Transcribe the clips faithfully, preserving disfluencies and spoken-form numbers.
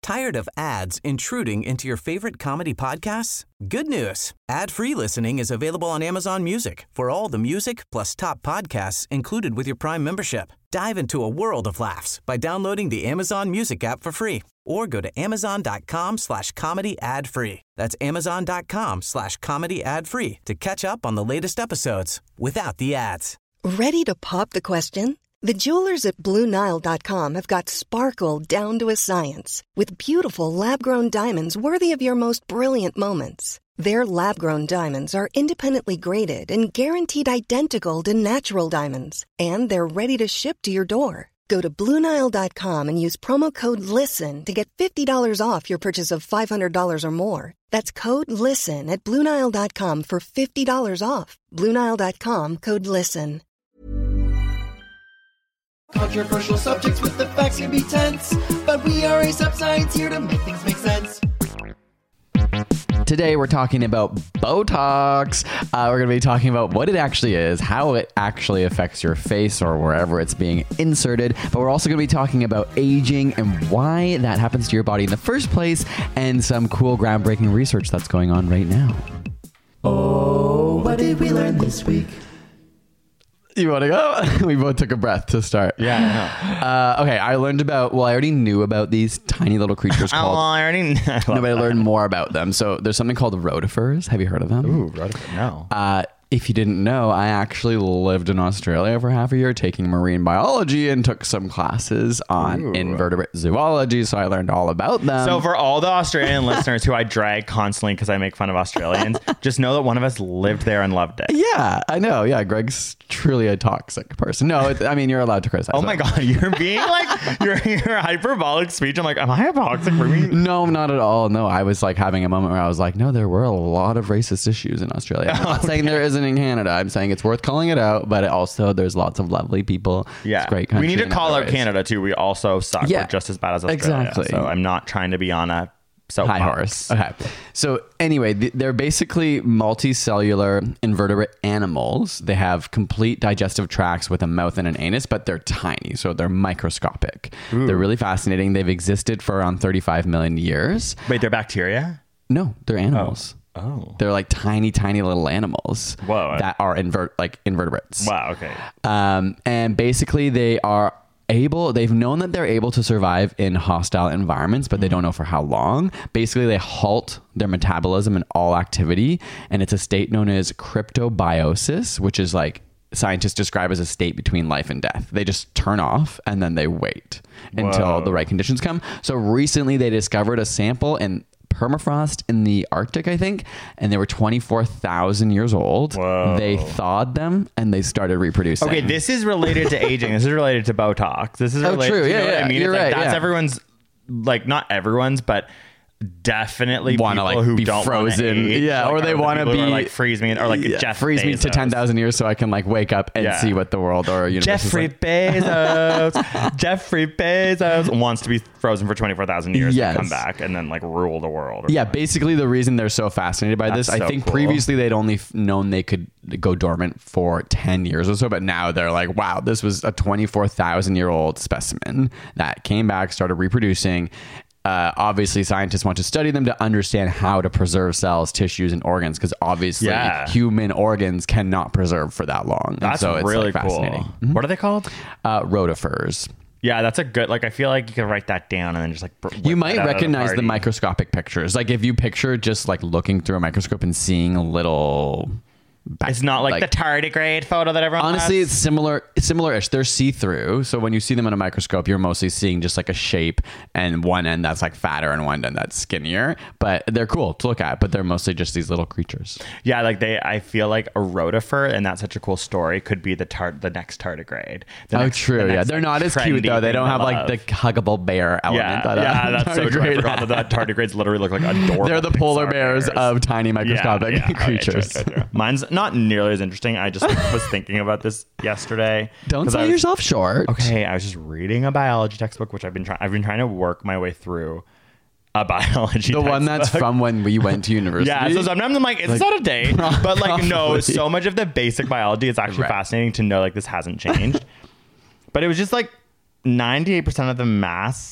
Tired of ads intruding into your favorite comedy podcasts? Good news. Ad-free listening is available on Amazon Music for all the music plus top podcasts included with your Prime membership. Dive into a world of laughs by downloading the Amazon Music app for free or go to amazon.com slash comedy ad free. That's amazon.com slash comedy ad free to catch up on the latest episodes without the ads. Ready to pop the question? The jewelers at Blue Nile dot com have got sparkle down to a science with beautiful lab-grown diamonds worthy of your most brilliant moments. Their lab-grown diamonds are independently graded and guaranteed identical to natural diamonds, and they're ready to ship to your door. Go to Blue Nile dot com and use promo code LISTEN to get fifty dollars off your purchase of five hundred dollars or more. That's code LISTEN at Blue Nile dot com for fifty dollars off. Blue Nile dot com, code LISTEN. Controversial subjects with the facts can be tense, but we are a sub-science here to make things make sense. Today we're talking about Botox. Uh, we're going to be talking about what it actually is, how it actually affects your face or wherever it's being inserted. But we're also going to be talking about aging and why that happens to your body in the first place, and some cool groundbreaking research that's going on right now. Oh, what did we learn this week? You want to go? We both took a breath to start. Yeah, I know. Uh, okay, I learned about, well, I already knew about these tiny little creatures called... Oh, I already know. No, but I learned more about them. So there's something called rotifers. Have you heard of them? Ooh, rotifers. No. Uh, if you didn't know, I actually lived in Australia for half a year taking marine biology and took some classes on Ooh. invertebrate zoology. So I learned all about them. So for all the Australian listeners who I drag constantly because I make fun of Australians, just know that one of us lived there and loved it. Yeah, I know. Yeah, Greg's truly a toxic person. No, it, I mean, you're allowed to criticize. Oh my him. God, you're being like, your your hyperbolic speech. I'm like, am I a toxic for me? No, not at all. No, I was like having a moment where I was like, no, there were a lot of racist issues in Australia. I'm not Okay. saying there isn't in Canada. I'm saying it's worth calling it out, but it also there's lots of lovely people. Yeah, It's a great country. we need to in call other out ways. Canada too. We also suck. Yeah, We're just as bad as Australia. exactly. So I'm not trying to be on a soapbox. High horse. Okay. So anyway, th- they're basically multicellular invertebrate animals. They have complete digestive tracts with a mouth and an anus, but they're tiny. So they're microscopic. Ooh. They're really fascinating. They've existed for around thirty-five million years. Wait, they're bacteria? No, they're animals. Oh. They're like tiny, tiny little animals Whoa. that are invert like invertebrates. Wow. Okay. Um, and basically they are able, they've known that they're able to survive in hostile environments, but they don't know for how long. Basically, they halt their metabolism and all activity. And it's a state known as cryptobiosis, which is like scientists describe as a state between life and death. They just turn off and then they wait until Whoa. the right conditions come. So recently they discovered a sample in permafrost in the Arctic, I think, and they were twenty-four thousand years old. Whoa. They thawed them and they started reproducing. Okay, this is related to aging. This is related to Botox. This is Oh, related true. to, you Yeah, know what yeah. I mean? You're It's like right, that's yeah. everyone's, like, not everyone's, but definitely Wanna, people like, who be don't frozen. wanna age, Yeah, like, or they are the wanna people who are be- like freeze me or like Yeah, Jeff freeze me to Bezos. ten thousand years so I can like wake up and Yeah. see what the world or universe Jeffrey is like. Bezos, Jeffrey Bezos wants to be frozen for twenty-four thousand years Yes. to come back and then like rule the world. or Yeah, something. basically the reason they're so fascinated by That's this, I so think cool. previously they'd only f- known they could go dormant for ten years or so, but now they're like, wow, this was a twenty-four thousand year old specimen that came back, started reproducing. Uh, obviously, scientists want to study them to understand how to preserve cells, tissues, and organs, because obviously Yeah. human organs cannot preserve for that long. And That's so it's really like, cool. fascinating. Mhm. What are they called? Uh, rotifers. Yeah, that's a good, like, I feel like you could write that down and then just like, br- whip You that might out of recognize the party. microscopic pictures. Like if you picture just like looking through a microscope and seeing a little... back- It's not like, the tardigrade photo that everyone Honestly, has. it's similar, similar-ish. They're see-through, so when you see them in a microscope, you're mostly seeing just like a shape and one end that's like fatter and one end that's skinnier. But they're cool to look at. But they're mostly just these little creatures. Yeah, like they, I feel like a rotifer, and that's such a cool story, could be the tart, the next tardigrade. The Oh, next- true. the Yeah, next, they're like, not as cute trendy though. They thing don't to have like love. the huggable bear element. Yeah, that, uh, yeah, that's so true. I tardigrade forgot that, that tardigrades literally look like adorable. They're the polar Pixar bears, of tiny microscopic Yeah, yeah. Okay, creatures. true, true, true. Mine's not nearly as interesting. I just was thinking about this yesterday. Don't 'Cause sell I was- yourself short. Okay, I was just reading a biology textbook, which I've been trying. I've been trying to work my way through a biology. The one that's textbook. from when we went to university. Yeah, so sometimes I'm like, it's Like, out of date. But like, no, probably. so much of the basic biology is actually Right. fascinating to know. Like, this hasn't changed. But it was just like ninety-eight percent of the mass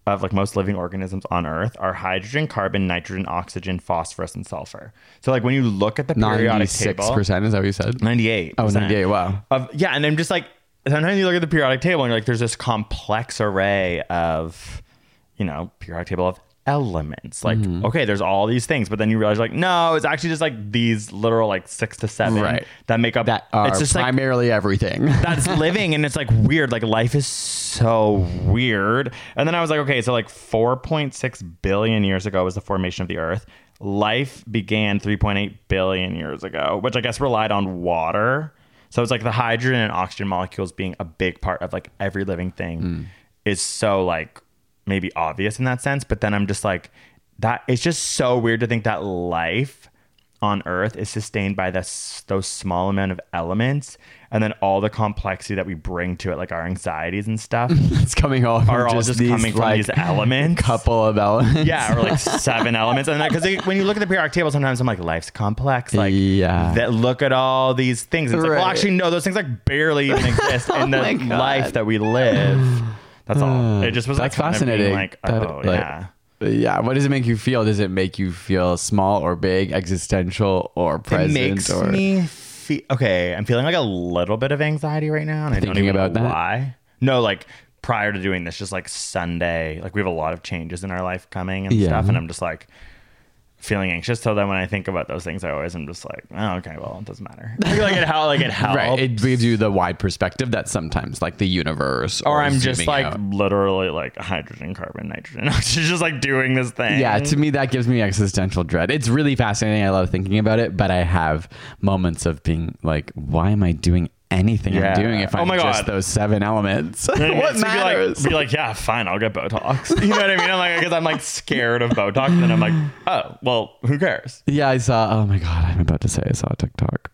of like most living organisms on Earth are hydrogen, carbon, nitrogen, oxygen, phosphorus, and sulfur. So like when you look at the periodic ninety-six table, percent is that what you said? ninety-eight. Oh, ninety-eight. Wow. Of, yeah, and I'm just like, sometimes you look at the periodic table and you're like, there's this complex array of, you know, periodic table of elements. Like, mm-hmm. okay, there's all these things, but then you realize like, no, it's actually just like these literal like six to seven right. that make up that are it's just primarily like, everything that's living. And it's like weird. Like life is so weird. And then I was like, okay, so like four point six billion years ago was the formation of the Earth. Life began three point eight billion years ago, which I guess relied on water. So it's like the hydrogen and oxygen molecules being a big part of like every living thing mm. is so like maybe obvious in that sense. But then I'm just like, that it's just so weird to think that life on Earth is sustained by this those small amount of elements, and then all the complexity that we bring to it, like our anxieties and stuff, it's coming all are all just, just these, coming from like, these elements, couple of elements, yeah, or like seven elements. And because when you look at the periodic table, sometimes I'm like, life's complex, like yeah, that. Look at all these things. And it's right. like, well, actually, no, those things like barely even exist in the oh life that we live. That's all. It just was That's like fascinating. Like, oh, that, like, yeah. Yeah. What does it make you feel? Does it make you feel small or big, existential or present? It makes or... me feel okay. I'm feeling like a little bit of anxiety right now, and I Thinking don't even about know that? why. No, like prior to doing this, just like Sunday, like we have a lot of changes in our life coming and yeah. stuff, and I'm just like feeling anxious. So then when I think about those things, I always am just like, oh, okay, well, it doesn't matter. I feel like it how like it helps. Right. It gives you the wide perspective that sometimes like the universe or, or I'm just like out. literally like hydrogen, carbon, nitrogen. She's just like doing this thing. Yeah, to me that gives me existential dread. It's really fascinating. I love thinking about it, but I have moments of being like, why am I doing anything yeah. I'm doing if I'm oh my just God. those seven elements? What matters? Be like, be like, yeah, fine, I'll get Botox. You know what I mean? I'm like, because I'm like scared of Botox, and then I'm like, oh, well, who cares? Yeah, I saw. Oh my God, I'm about to say I saw a TikTok.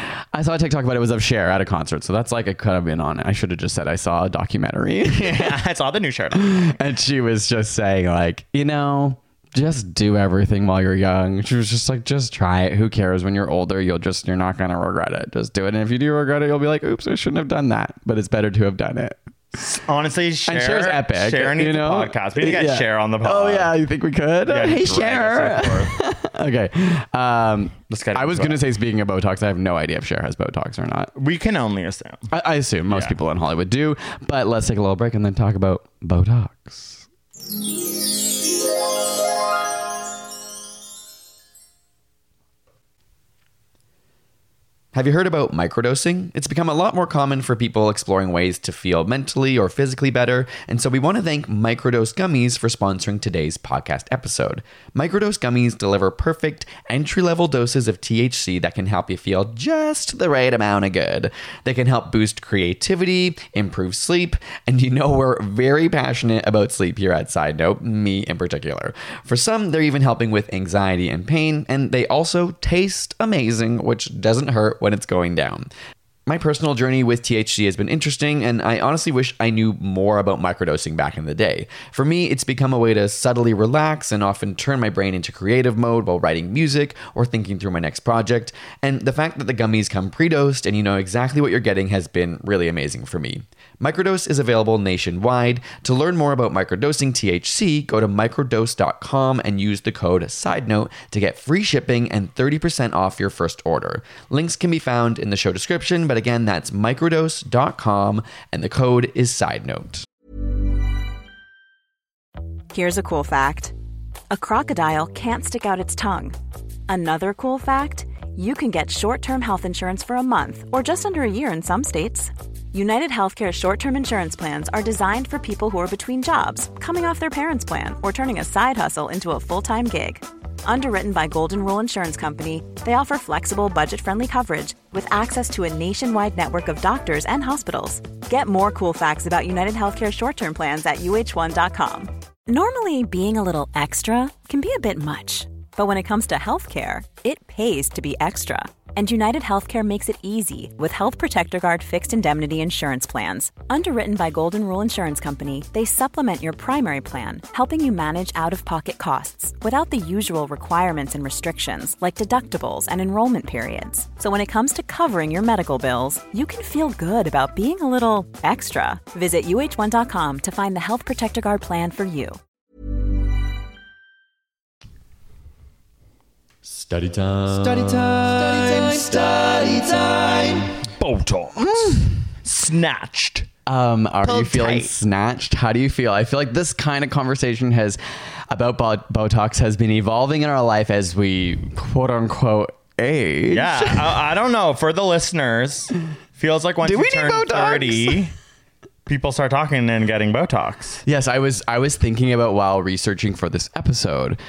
I saw a TikTok, but it was of Cher at a concert, so that's like I could have been on it. I should have just said I saw a documentary. Yeah, I saw the new Cher, and she was just saying like, you know, just do everything while you're young. She was just like, just try it. Who cares? When you're older, you'll just, you're not going to regret it. Just do it. And if you do regret it, you'll be like, oops, I shouldn't have done that. But it's better to have done it. Honestly, Cher, and Cher's epic. Cher needs you know? a podcast. We need to get yeah. Cher on the pod. Oh, yeah. You think we could? Yeah, hey, Cher. Okay. Um, Let's get I was going to say, speaking of Botox, I have no idea if Cher has Botox or not. We can only assume. I, I assume most yeah. people in Hollywood do. But let's take a little break and then talk about Botox. Have you heard about microdosing? It's become a lot more common for people exploring ways to feel mentally or physically better, and so we want to thank Microdose Gummies for sponsoring today's podcast episode. Microdose Gummies deliver perfect entry-level doses of T H C that can help you feel just the right amount of good. They can help boost creativity, improve sleep, and you know we're very passionate about sleep here at Side Note, me in particular. For some, they're even helping with anxiety and pain, and they also taste amazing, which doesn't hurt when it's going down. My personal journey with T H C has been interesting, and I honestly wish I knew more about microdosing back in the day. For me, it's become a way to subtly relax and often turn my brain into creative mode while writing music or thinking through my next project, and the fact that the gummies come pre-dosed and you know exactly what you're getting has been really amazing for me. Microdose is available nationwide. To learn more about microdosing T H C, go to microdose dot com and use the code SIDENOTE to get free shipping and thirty percent off your first order. Links can be found in the show description, but again, that's microdose dot com and the code is SIDENOTE. Here's a cool fact. A crocodile can't stick out its tongue. Another cool fact, you can get short-term health insurance for a month or just under a year in some states. United Healthcare short-term insurance plans are designed for people who are between jobs, coming off their parents' plan, or turning a side hustle into a full-time gig. Underwritten by Golden Rule Insurance Company, they offer flexible, budget-friendly coverage with access to a nationwide network of doctors and hospitals. Get more cool facts about United Healthcare short-term plans at U H one dot com. Normally, being a little extra can be a bit much, but when it comes to healthcare, it pays to be extra. And United Healthcare makes it easy with Health Protector Guard fixed indemnity insurance plans. Underwritten by Golden Rule Insurance Company, they supplement your primary plan, helping you manage out-of-pocket costs without the usual requirements and restrictions like deductibles and enrollment periods. So when it comes to covering your medical bills, you can feel good about being a little extra. Visit U H one dot com to find the Health Protector Guard plan for you. Study time. Study time. Study time. Botox. Snatched. Um, are Pull you feeling tight. snatched? How do you feel? I feel like this kind of conversation has about bo- Botox has been evolving in our life as we quote unquote age. Yeah, I, I don't know. For the listeners, feels like once Do you we need turn Botox? thirty, people start talking and getting Botox. Yes, I was I was thinking about while researching for this episode.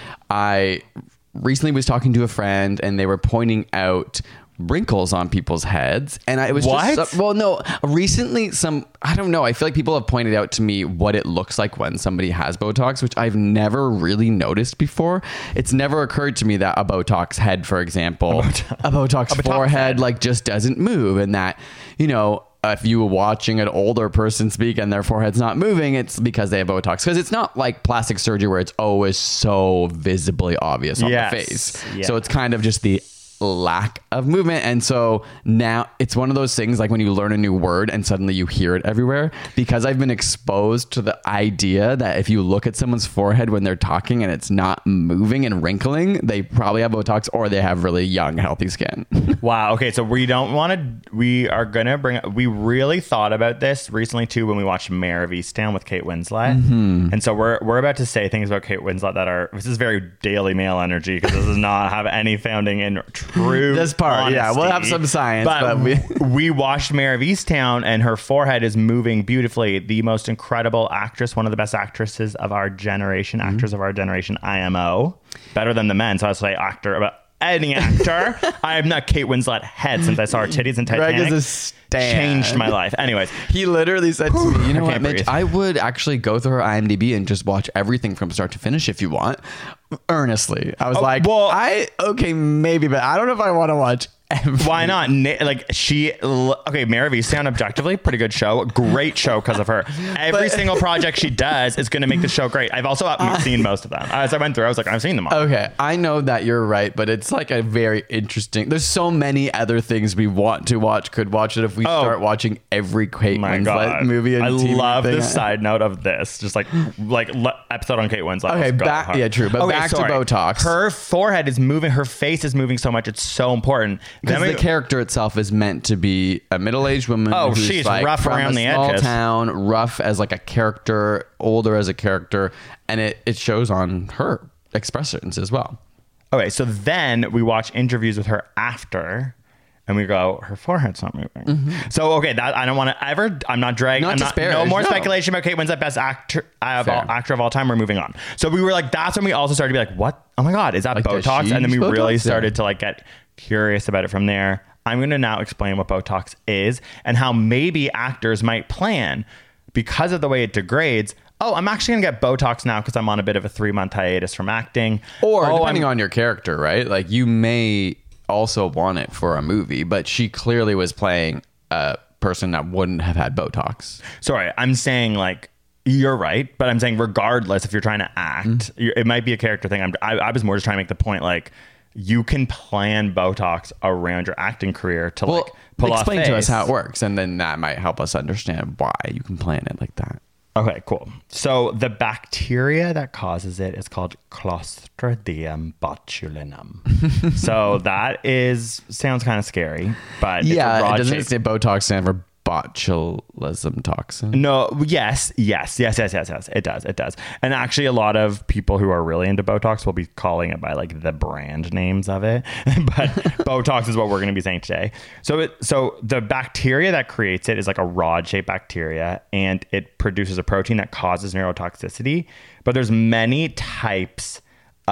I recently was talking to a friend and they were pointing out wrinkles on people's heads, and I was What? just well no recently some I don't know I feel like people have pointed out to me what it looks like when somebody has Botox, which I've never really noticed before. It's never occurred to me that a Botox head, for example, a Botox, a Botox, A Botox forehead head. like just doesn't move, and that, you know, if you were watching an older person speak and their forehead's not moving, it's because they have Botox. Because it's not like plastic surgery where it's always so visibly obvious on Yes. the face. Yeah. So it's kind of just the lack of movement. And so now it's one of those things like when you learn a new word and suddenly you hear it everywhere, because I've been exposed to the idea that if you look at someone's forehead when they're talking and it's not moving and wrinkling, they probably have Botox or they have really young, healthy skin. Wow. Okay. So we don't want to, we are going to bring, we really thought about this recently too when we watched Mare of Easttown with Kate Winslet. Mm-hmm. And so we're, we're about to say things about Kate Winslet that are, this is very Daily Mail energy because this does not have any founding in true This part, yeah, we'll have honesty. some science, But, but we- we watched Mare of Easttown and her forehead is moving beautifully. The most incredible actress, one of the best actresses of our generation, Mm-hmm. actors of our generation, I M O. Better than the men. So I say actor about any actor. I am not Kate Winslet head since I saw her titties in Greg Titanic. is a stan. Changed my life. Anyways, He literally said to me, you know I what, can't Mitch, breathe. I would actually go through her IMDb and just watch everything from start to finish if you want. Earnestly. I was Oh, like, well- I, okay, maybe, but I don't know if I want to watch every. why not? Na- Like she, okay, Mare of Easttown, objectively, pretty good show. Great show because of her. Every But- single project she does is going to make the show great. I've also uh, seen most of them. As I went through, I was like, I've seen them all. Okay, I know that you're right, but it's like a very interesting. There's so many other things we want to watch, could watch it if we Oh. start watching every Kate My Winslet God. movie and I T V love thing. the side note of this. Just like like le- episode on Kate Winslet. Okay, Let's go. back- yeah, true, but back to Botox. Her forehead is moving. Her face is moving so much. It's so important. Because Then the we- character itself is meant to be a middle-aged woman. Oh, who's she's like rough from around a the small edges. town, rough as like a character, older as a character, and it it shows on her expressions as well. Okay, so then we watch interviews with her after, and we go, her forehead's not moving. So okay, that I don't want to ever. I'm not dragging. Not I'm not, disparage, no more no. speculation about Kate Winslet, best actor of Fair. all, actor of all time. We're moving on. So we were like, that's when we also started to be like, what? Oh my god, is that Like, does Botox? she And then we use really Botox? started Yeah. to like get curious about it from there. I'm going to now explain what Botox is and how maybe actors might plan because of the way it degrades. Oh, I'm actually going to get Botox now because I'm on a bit of a three month hiatus from acting. Or oh, depending I'm- on your character, right? Like you may also want it for a movie, but she clearly was playing a person that wouldn't have had Botox. Sorry, I'm saying like you're right, but I'm saying regardless, if you're trying to act, Mm-hmm. you're, it might be a character thing. I'm, I, I was more just trying to make the point like you can plan Botox around your acting career to Well, like pull off explain to us face. how it works, and then that might help us understand why you can plan it like that. Okay, cool. So the bacteria that causes it is called Clostridium botulinum. So that is sounds kind of scary, but it's a Yeah, rod it doesn't shape. say Botox stand for botulism toxin. No, yes, yes, yes, yes, yes, yes. It does, it does. And actually, a lot of people who are really into Botox will be calling it by like the brand names of it. But Botox is what we're going to be saying today. So, it, so the bacteria that creates it is like a rod-shaped bacteria, and it produces a protein that causes neurotoxicity. But there's many types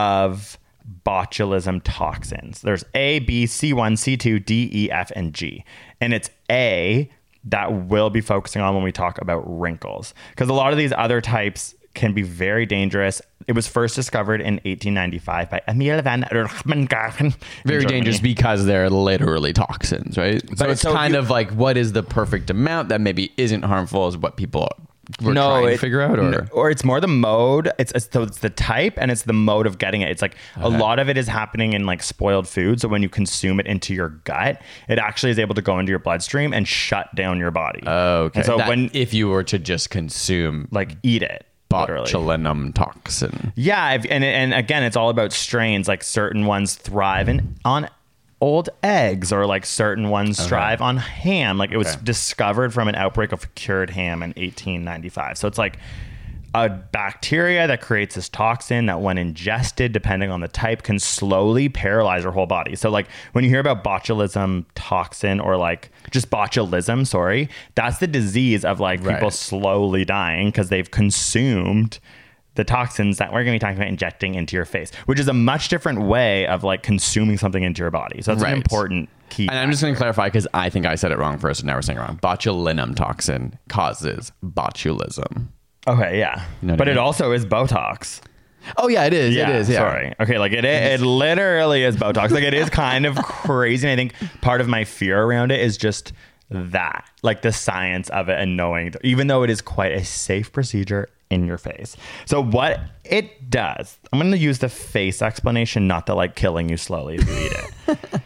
of botulism toxins. There's A, B, C one, C two, D, E, F, and G. And it's A that we'll be focusing on when we talk about wrinkles. Because a lot of these other types can be very dangerous. It was first discovered in eighteen ninety-five by Emil van Rutgaren. Very dangerous because they're literally toxins, right? So But it's so kind you- of like, what is the perfect amount that maybe isn't harmful is what people were no, trying it- to figure out? Or no, or it's more the mode. It's, it's so it's the type and it's the mode of getting it. It's like a lot of it is happening in like spoiled food. So when you consume it into your gut, it actually is able to go into your bloodstream and shut down your body. okay. And so That- when if you were to just consume like eat it. Literally. botulinum toxin. Yeah, if, and and again, it's all about strains. Like certain ones thrive in, on old eggs, or like certain ones thrive on ham. Like it was Okay. discovered from an outbreak of cured ham in eighteen ninety-five. So it's like a bacteria that creates this toxin that, when ingested, depending on the type, can slowly paralyze your whole body. So like when you hear about botulism toxin, or like just botulism, sorry, that's the disease of like Right. people slowly dying because they've consumed the toxins that we're going to be talking about injecting into your face, which is a much different way of like consuming something into your body. So that's Right. an important key. And I'm just going to clarify because I think I said it wrong first and now we're saying it wrong. Botulinum toxin causes botulism. Okay, yeah. know what But I it mean? also is Botox. Oh, yeah, it is. it is. Yeah. Sorry. Okay, like it, it literally is Botox. Like it is kind of crazy. And I think part of my fear around it is just that, like the science of it and knowing, even though it is quite a safe procedure in your face. So what it does, I'm going to use the face explanation, not the like killing you slowly as you eat it.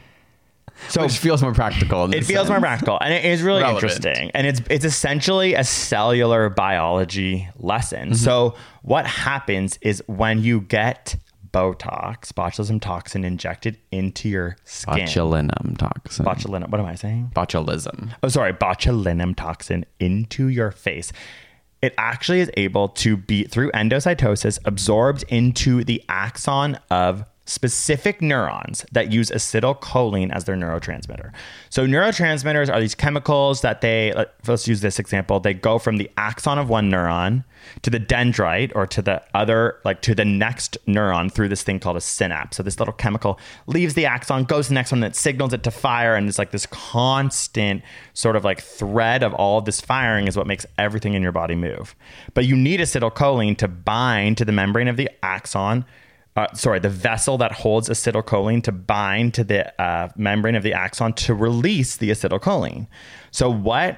So Which feels more practical. In it this feels more sense. practical, and it is really Relevant. interesting. And it's it's essentially a cellular biology lesson. Mm-hmm. So what happens is when you get Botox, botulism toxin, injected into your skin. Botulinum toxin. Botulinum. What am I saying? Botulism. Oh, sorry, botulinum toxin into your face. It actually is able to be, through endocytosis, absorbed into the axon of specific neurons that use acetylcholine as their neurotransmitter. So neurotransmitters are these chemicals that they, let's use this example, they go from the axon of one neuron to the dendrite, or to the other, like to the next neuron, through this thing called a synapse. So this little chemical leaves the axon, goes to the next one, that signals it to fire, and it's like this constant sort of like thread of all of this firing is what makes everything in your body move. But you need acetylcholine to bind to the membrane of the axon, Uh, sorry, the vessel that holds acetylcholine to bind to the uh, membrane of the axon to release the acetylcholine. So what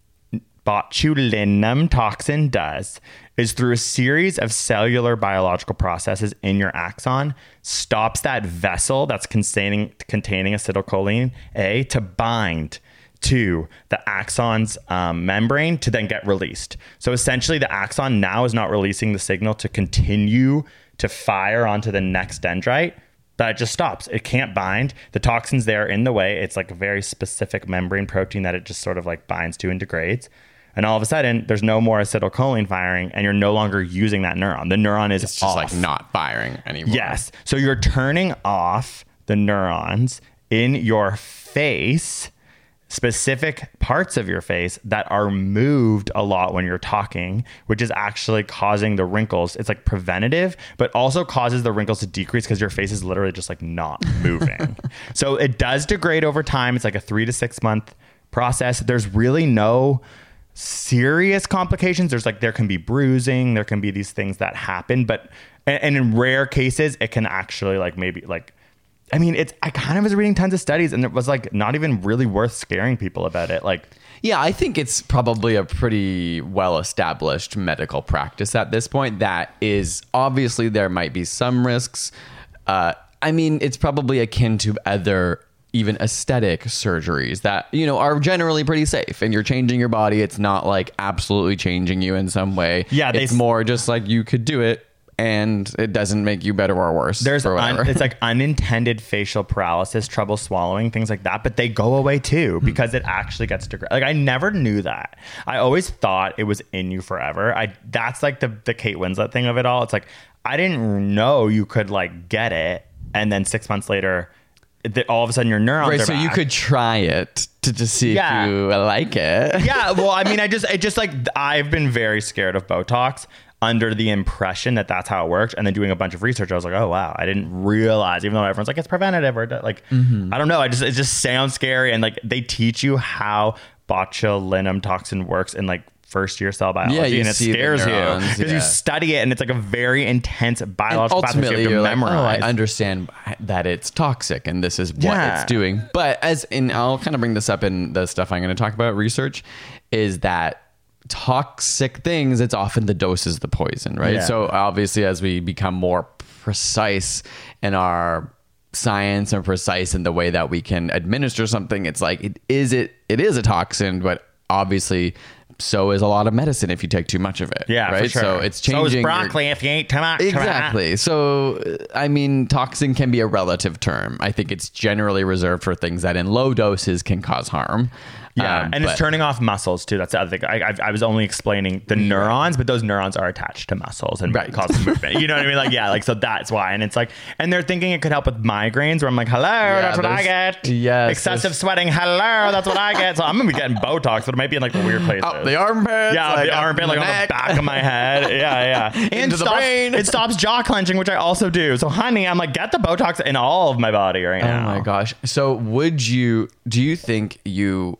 botulinum toxin does is, through a series of cellular biological processes in your axon, stops that vessel that's containing containing acetylcholine A to bind to the axon's um, membrane to then get released. So essentially, the axon now is not releasing the signal to continue to fire onto the next dendrite. That it just stops. It can't bind. The toxin's there in the way. It's like a very specific membrane protein that it just sort of like binds to and degrades. And all of a sudden, there's no more acetylcholine firing, and you're no longer using that neuron. The neuron is It's just off. like not firing anymore. Yes. So you're turning off the neurons in your face, specific parts of your face that are moved a lot when you're talking, which is actually causing the wrinkles. It's like preventative, but also causes the wrinkles to decrease because your face is literally just like not moving. So it does degrade over time. It's like a three to six month process. There's really no serious complications. There's like, there can be bruising, there can be these things that happen, but, and, and in rare cases, it can actually like maybe like, I mean, it's, I kind of was reading tons of studies, and it was like not even really worth scaring people about it. Like, Yeah, I think it's probably a pretty well-established medical practice at this point. That is, obviously, there might be some risks. Uh, I mean, it's probably akin to other even aesthetic surgeries that, you know, are generally pretty safe, and you're changing your body. It's not like absolutely changing you in some way. Yeah, they it's s- more just like you could do it, and it doesn't make you better or worse. there's or whatever. un, it's like unintended facial paralysis, trouble swallowing, things like that, but they go away too because it actually gets to, like, I never knew that. I always thought it was in you forever. I that's like the the Kate Winslet thing of it all. It's like, I didn't know you could like get it, and then six months later, th- all of a sudden your neurons right, are so you back. could try it to just see Yeah. if you like it. Yeah, well, I mean, I just, it just like, I've been very scared of Botox under the impression that that's how it works. And then doing a bunch of research, I was like, oh, wow, I didn't realize, even though everyone's like, it's preventative or like, Mm-hmm. I don't know. I just, it just sounds scary. And like, they teach you how botulinum toxin works in like first year cell biology, Yeah, you and it see the scares you neurons, because yeah. you study it and it's like a very intense And biological pathway ultimately, you you're have to like, oh, memorize. I understand that it's toxic and this is what Yeah. it's doing. But as in, I'll kind of bring this up in the stuff I'm going to talk about, research, is that toxic things, it's often the dose is the poison, right? Yeah. So obviously, as we become more precise in our science and precise in the way that we can administer something, it's like it is it it is a toxin, but obviously so is a lot of medicine if you take too much of it. Yeah, right. for sure. So it's So changing is your- broccoli if you eat too much. Exactly. So, I mean, toxin can be a relative term. I think it's generally reserved for things that in low doses can cause harm. Yeah, Um, and it's but- turning off muscles too. That's the other thing. I, I, I was only explaining the neurons, but those neurons are attached to muscles and Right. cause movement. You know what I mean? Like, yeah, like so that's why. And it's like, and they're thinking it could help with migraines. Where I'm like, hello, that's what I there's- get. yes, excessive there's- sweating. Hello, that's what I get. So I'm gonna be getting Botox, but it might be in like the weird places. Oh, the armpits. Yeah, like the up armpit, in like on neck. the back of my head. Yeah, yeah. And Into the stops, brain. it stops jaw clenching, which I also do. So, honey, I'm like, get the Botox in all of my body right Oh now. my gosh. So, would you, do you think you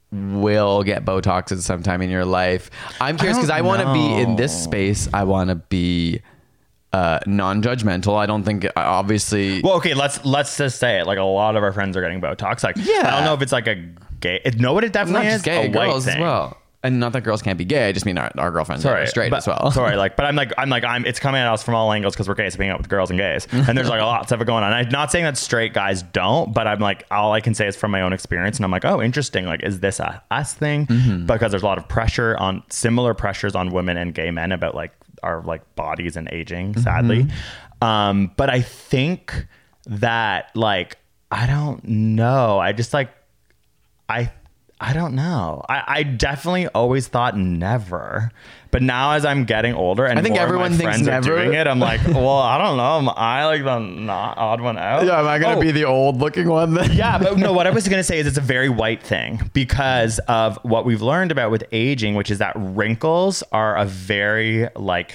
will get Botox at some time in your life? I'm curious because I, don't want to be in know. this space. I want to be uh, non-judgmental. I don't think, obviously. Well, okay, let's let's just say it. Like a lot of our friends are getting Botox. Like, Yeah. I don't know if it's like a gay. It, know what it definitely not is? just gay, a white girls thing. as well. And not that girls can't be gay. I just mean our, our girlfriends Sorry, are straight but, as well. Sorry, like, but I'm like, I'm like, I'm. It's coming at us from all angles because we're gays, being out with girls and gays, and there's like a lot of stuff going on. I'm not saying that straight guys don't, but I'm like, all I can say is from my own experience, and I'm like, oh, interesting. Like, is this a us thing? Mm-hmm. Because there's a lot of pressure on similar pressures on women and gay men about like our like bodies and aging, sadly. Mm-hmm. Um, but I think that like I don't know. I just like I. I don't know. I, I definitely always thought never, but now as I'm getting older and I think more of everyone my thinks friends never. are doing it, I'm like, well, I don't know. Am I like the not odd one out? Yeah, am I going to Oh, be the old looking one then? yeah, but no, what I was going to say is it's a very white thing because of what we've learned about with aging, which is that wrinkles are a very like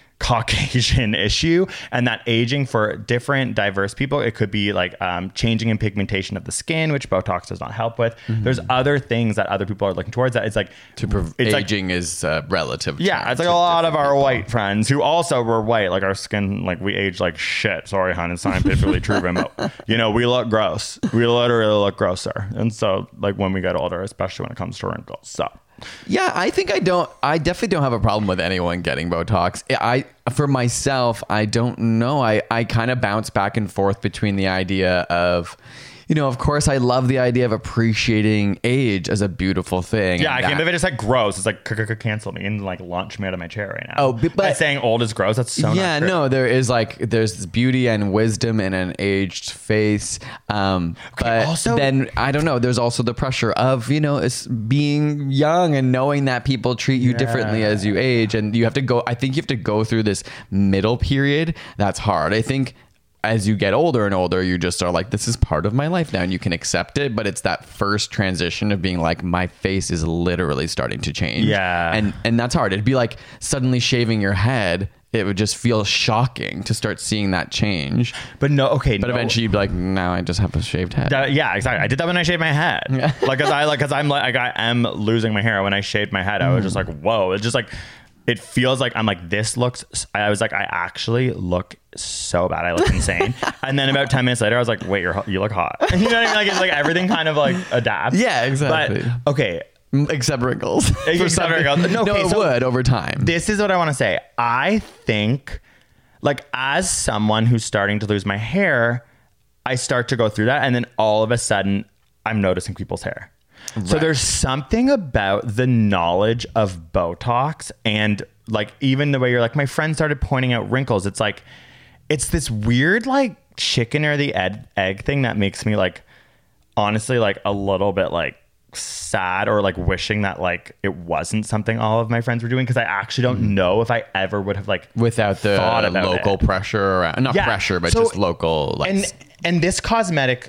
Caucasian issue, and that aging for different diverse people, it could be like um, changing in pigmentation of the skin, which Botox does not help with. There's other things that other people are looking towards that. It's like To prov- it's like aging is uh, relative. yeah, it's like a lot of our white friends who also were white, like our skin, like we age like shit. Sorry, hon, it's scientifically proven. But, you know, we look gross. We literally look grosser. And so, like, when we get older, especially when it comes to wrinkles. So, Yeah, I think I don't. I definitely don't have a problem with anyone getting Botox. I, for myself, I don't know. I, I kind of bounce back and forth between the idea of, you know, of course, I love the idea of appreciating age as a beautiful thing. yeah, and I can't that- believe it. It's like gross. It's like, c- c- cancel me and like launch me out of my chair right now. Oh, but- By but- saying old is gross, that's so yeah, not true. no, there is like there's beauty and wisdom in an aged face. Um, but also- then I don't know. There's also the pressure of you know it's being young and knowing that people treat you differently as you age, and you have to go. I think you have to go through this middle period. That's hard. I think. As you get older and older, you just are like, this is part of my life now, and you can accept it. But it's that first transition of being like, my face is literally starting to change. Yeah. And and that's hard. It'd be like suddenly shaving your head. It would just feel shocking to start seeing that change. But no, okay. But no. eventually you'd be like, now I just have a shaved head. That- yeah, exactly. I did that when I shaved my head. Like, cause I like, cause I'm like, I am losing my hair. When I shaved my head, I was just like, whoa. It's just like, it feels like I'm like, this looks, I was like, I actually look so bad. I look insane. And then about ten minutes later, I was like, wait, you're, you look hot. You know what I mean? Like, it's like everything kind of like adapts. Yeah, exactly. But okay. Except wrinkles. For Except some- wrinkles. No, no, okay, it so- would over time. This is what I want to say. I think, like, as someone who's starting to lose my hair, I start to go through that. And then all of a sudden, I'm noticing people's hair. So there's something about the knowledge of Botox and, like, even the way you're like, my friend started pointing out wrinkles. It's like, it's this weird, like, chicken or the egg, egg thing that makes me, like, honestly, like, a little bit, like, sad or like wishing that like it wasn't something all of my friends were doing, because I actually don't know if I ever would have like Without the thought about local it. pressure, around, not Yeah, pressure, but so- just local. Like, and and this cosmetic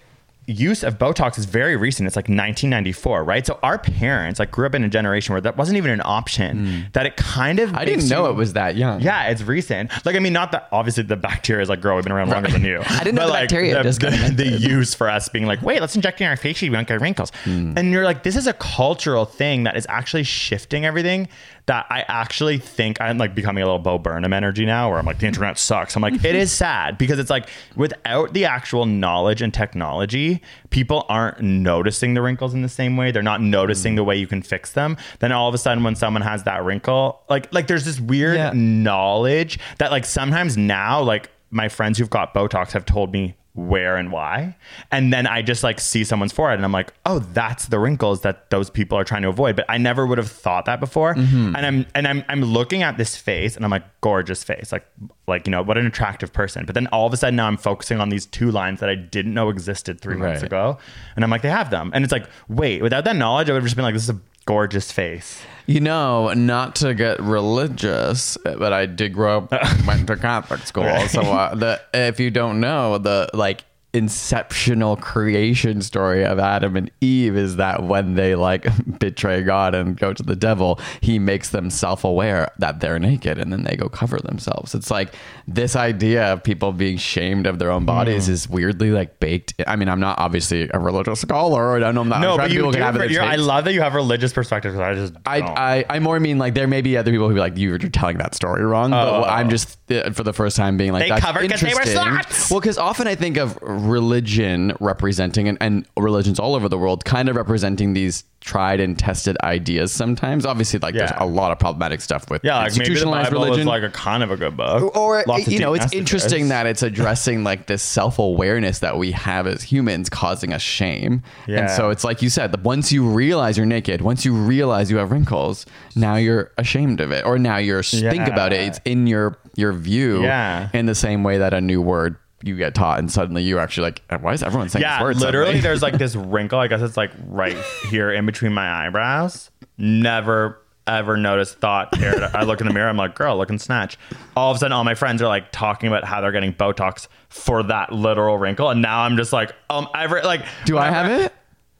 use of Botox is very recent. It's like nineteen ninety-four, right? So our parents like grew up in a generation where that wasn't even an option. Mm. That it kind of I didn't know you, it was that young. Yeah, it's recent. Like I mean, not that obviously the bacteria is like, girl, we've been around longer than you. I didn't but know the like, bacteria. The, just the, the use for us being like, wait, let's inject in our face, we won't get wrinkles. Mm. And you're like, this is a cultural thing that is actually shifting everything. That I actually think I'm like becoming a little Bo Burnham energy now, where I'm like, the internet sucks. I'm like, it is sad because it's like without the actual knowledge and technology, people aren't noticing the wrinkles in the same way. They're not noticing mm. the way you can fix them. Then all of a sudden when someone has that wrinkle, like like there's this weird yeah. knowledge that like sometimes now, like my friends who've got Botox have told me where and why. And then I just like see someone's forehead and I'm like, oh, that's the wrinkles that those people are trying to avoid. But I never would have thought that before. Mm-hmm. And I'm and I'm I'm looking at this face and I'm like, gorgeous face. Like like, you know, what an attractive person. But then all of a sudden now I'm focusing on these two lines that I didn't know existed three right. months ago. And I'm like, they have them. And it's like, wait, without that knowledge, I would have just been like, this is a gorgeous face. You know, not to get religious, but I did grow up, went to Catholic school. Right. So uh, the if you don't know, the like inceptional creation story of Adam and Eve is that when they like betray God and go to the devil, he makes them self-aware that they're naked and then they go cover themselves. It's like this idea of people being shamed of their own bodies mm. is weirdly like baked. I mean, I'm not obviously a religious scholar, or I don't know. I'm not, no, I'm but you do have for, I love that you have religious perspectives. I just I, I I more mean like there may be other people who be like, you're telling that story wrong, oh. but I'm just uh, for the first time being like, they that's covered because they were sluts. Well, because often I think of religion representing and, and religions all over the world kind of representing these tried and tested ideas sometimes. Obviously, like yeah. there's a lot of problematic stuff with yeah, like institutionalized maybe the Bible religion. Is like a kind of a good book. Or, Lots you know, it's messages. Interesting that it's addressing like this self-awareness that we have as humans causing us shame. Yeah. And so it's like you said, once you realize you're naked, once you realize you have wrinkles, now you're ashamed of it. Or now you're yeah. think about it. It's in your, your view yeah. in the same way that a new word you get taught and suddenly you're actually like, why is everyone saying yeah, this word? Literally suddenly? There's like this wrinkle, I guess it's like right here in between my eyebrows. Never ever noticed, thought, cared. I look in the mirror, I'm like, girl, look and snatch. All of a sudden all my friends are like talking about how they're getting Botox for that literal wrinkle. And now I'm just like, um, ever like, do I have it?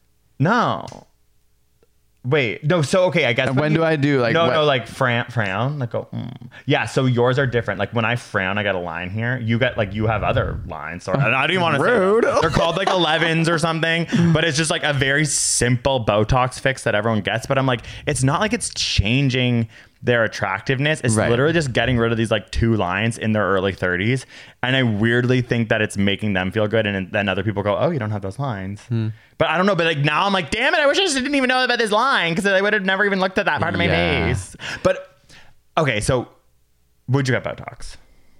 No. Wait, no. So, okay, I guess. And when you, do I do like, no, what? no, like frown, frown, like go, mm. yeah. So yours are different. Like when I frown, I got a line here. You got like, you have other lines. Or I don't even want to rude. Say they're called like elevens or something, but it's just like a very simple Botox fix that everyone gets. But I'm like, it's not like it's changing their attractiveness. It's right. literally just getting rid of these like two lines in their early thirties. And I weirdly think that it's making them feel good. And then other people go, oh, you don't have those lines. Hmm. But I don't know. But like now I'm like, damn it, I wish I just didn't even know about this line because I would have never even looked at that part of my yeah. face. But okay, so would you get Botox?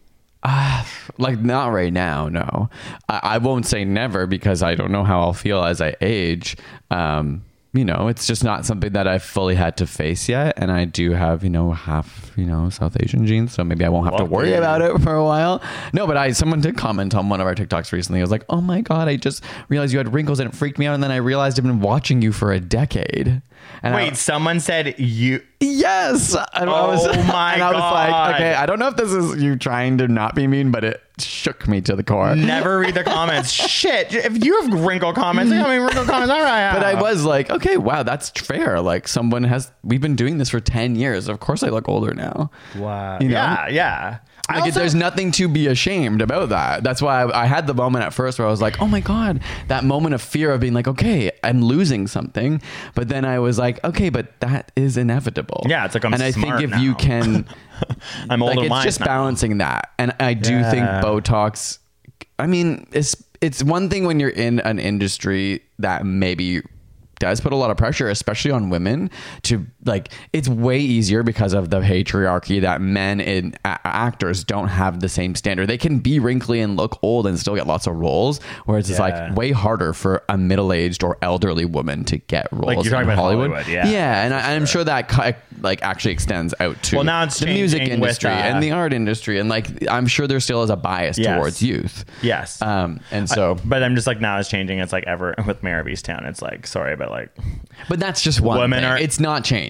Uh, like not right now, no. I, I won't say never because I don't know how I'll feel as I age. Um, you know, it's just not something that I've fully had to face yet. And I do have, you know, half, you know, South Asian genes. So maybe I won't have Lucky. to worry about it for a while. No, but I, someone did comment on one of our TikToks recently. I was like, oh my God, I just realized you had wrinkles and it freaked me out. And then I realized I've been watching you for a decade. And Wait, I, someone said you... Yes. And oh I was, my and I was God. like, okay, I don't know if this is you trying to not be mean, but it shook me to the core. Never read the comments. Shit. If you have wrinkle comments, how many wrinkle comments are I have? But I was like, okay, wow, that's fair. Like someone has, we've been doing this for ten years. Of course I look older now. Wow. You know? Yeah, yeah. Like also, there's nothing to be ashamed about that. That's why I, I had the moment at first where I was like, oh my God, that moment of fear of being like, okay, I'm losing something. But then I was like, okay, but that is inevitable. Yeah, it's like I'm And I smart think if now. you can, I'm older like, it's just now. balancing that. And I do yeah. think Botox, I mean, it's, it's one thing when you're in an industry that maybe does put a lot of pressure, especially on women, to like, it's way easier because of the patriarchy that men in a- actors don't have the same standard. They can be wrinkly and look old and still get lots of roles, whereas yeah. it's like way harder for a middle-aged or elderly woman to get roles like you're talking in about Hollywood. Hollywood. Yeah, yeah, and I, sure. I'm sure that cu- like actually extends out to well, now it's the music changing industry with, uh, and the art industry, and like I'm sure there still is a bias yes. towards youth. Yes, um, and so, I, but I'm just like now it's changing. It's like ever with Mayor of Easttown. It's like sorry, but like. But that's just one Women thing. are, it's not changed.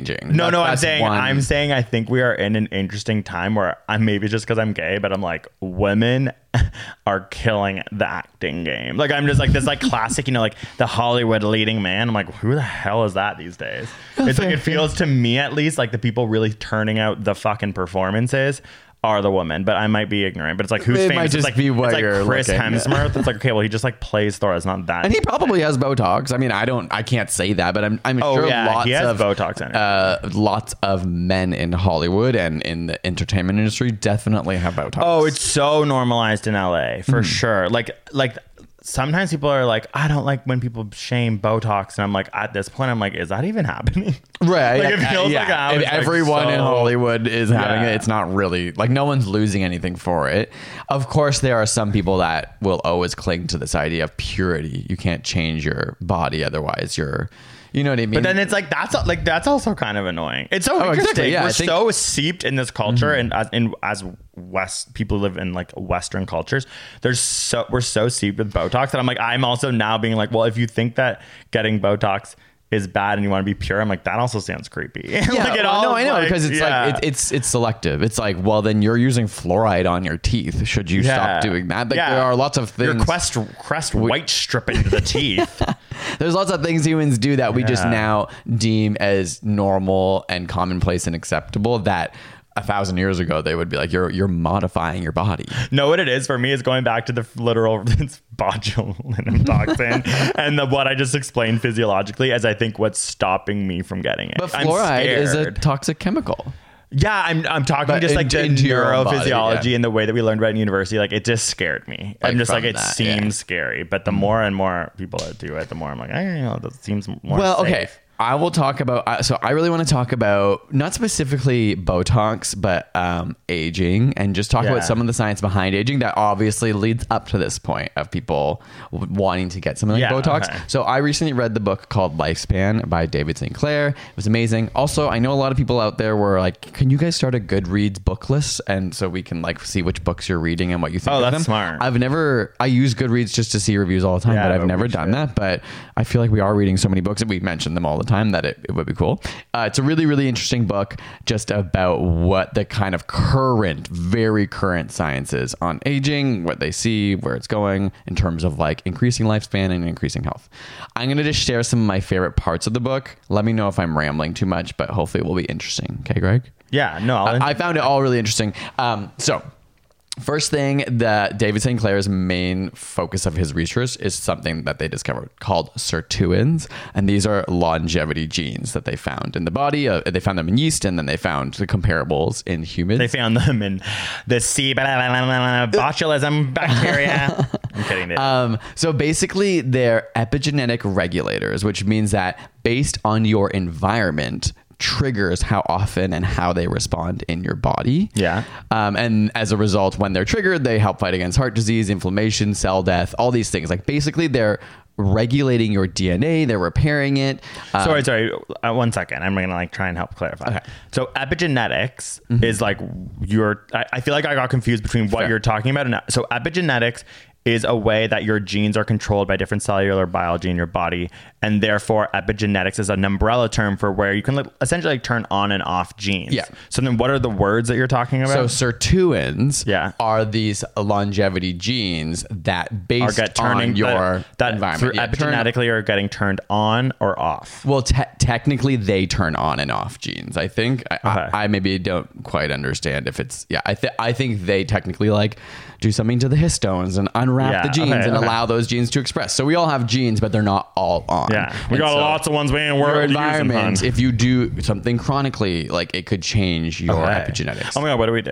changing. No, That- no, I'm that's saying, one- I'm saying, I think we are in an interesting time where I'm maybe just because I'm gay, but I'm like, women are killing the acting game. Like, I'm just like this, like classic, you know, like the Hollywood leading man. I'm like, who the hell is that these days? It's like, it feels to me at least like the people really turning out the fucking performances are the women, but I might be ignorant. But it's like, who's It famous? might It's just like, be what it's like you're Chris looking at. Hemsworth. It's like, okay, well, he just like plays Thor. It's not that. And he probably has Botox. I mean, I don't, I can't say that, but I'm, I'm Oh, sure yeah, lots he has of Botox in it. Uh, lots of men in Hollywood and in the entertainment industry definitely have Botox. Oh, it's so normalized in L A for sure. Like, like sometimes people are like, I don't like when people shame Botox, and I'm like, at this point, I'm like, is that even happening? right. Like, it yeah, feels yeah. like how If it's, like, everyone in so- Hollywood is having Yeah. it. It's not really like no one's losing anything for it. Of course, there are some people that will always cling to this idea of purity. You can't change your body, otherwise you're, you know what I mean? But then it's like that's like that's also kind of annoying. It's so Oh, interesting. exactly, yeah, We're I think- so steeped in this culture, and as in as West people live in like Western cultures. There's so we're so steeped with Botox that I'm like I'm also now being like, well, if you think that getting Botox is bad and you want to be pure, I'm like that also sounds creepy. Yeah, like, it well, all no, I know like, because it's yeah. like it, it's it's selective. It's like, well, then you're using fluoride on your teeth. Should you Yeah. stop doing that? Like, Yeah. there are lots of things. Your Crest Crest white strip into the teeth. There's lots of things humans do that we just Yeah. now deem as normal and commonplace and acceptable that a thousand years ago they would be like, you're you're modifying your body. Know what it is for me is going back to the literal it's botulinum toxin and the, what I just explained physiologically as I think what's stopping me from getting it. But I'm fluoride is a scared. tox chemical. Yeah, I'm I'm talking But just in- like the into your own body, neurophysiology yeah. and the way that we learned about it in university. Like it just scared me. Like I'm just like from it that, seems yeah. scary. But the more and more people that do it, the more I'm like, I don't know, that seems more Well, safe. okay. I will talk about. Uh, so I really want to talk about not specifically Botox, but um, aging, and just talk Yeah. about some of the science behind aging that obviously leads up to this point of people w- wanting to get something like Yeah, Botox. okay. So I recently read the book called Lifespan by David Saint Clair. It was amazing. Also, I know a lot of people out there were like, "Can you guys start a Goodreads book list?" And so we can like see which books you're reading and what you think. Oh, of that's them. smart. I've never. I use Goodreads just to see reviews all the time, Yeah, but I've but never we done should. that. But I feel like we are reading so many books and we mention them all the time that it, it would be cool. Uh, it's a really, really interesting book just about what the kind of current, very current science is on aging, what they see, where it's going in terms of like increasing lifespan and increasing health. I'm going to just share some of my favorite parts of the book. Let me know if I'm rambling too much, but hopefully it will be interesting. Okay, Greg? Yeah, no, I'll I found it all really interesting. Um, so, first thing that David Saint Clair's main focus of his research is something that they discovered called sirtuins, and these are longevity genes that they found in the body. Uh, they found them in yeast, and then they found the comparables in humans. They found them in the C botulism bacteria. I'm kidding. Dude. Um, so basically, they're epigenetic regulators, which means that based on your environment, triggers how often and how they respond in your body. Yeah. Um, and as a result, when they're triggered, they help fight against heart disease, inflammation, cell death, all these things. Like basically, they're regulating your D N A, they're repairing it. Um, sorry, sorry. Uh, one second. I'm gonna like try and help clarify. Okay. So epigenetics is like your. I, I feel like I got confused between what Fair. you're talking about. And so epigenetics is a way that your genes are controlled by different cellular biology in your body, and therefore epigenetics is an umbrella term for where you can like, essentially like turn on and off genes. Yeah. So then, what are the words that you're talking about? So sirtuins Yeah. are these longevity genes that are based get turning on your that, that environment. through Yeah, turn- epigenetically are getting turned on or off. Well, te- technically, they turn on and off genes. I think I, Okay. I, I maybe don't quite understand if it's yeah. I th- I think they technically like do something to the histones and unwrap Yeah, the genes okay, and okay. allow those genes to express. So we all have genes, but they're not all on. Yeah, we And got so lots of ones we ain't Your worth using, environment, hun. if you do something chronically, like it could change your Okay. epigenetics. Oh my god, what do we do?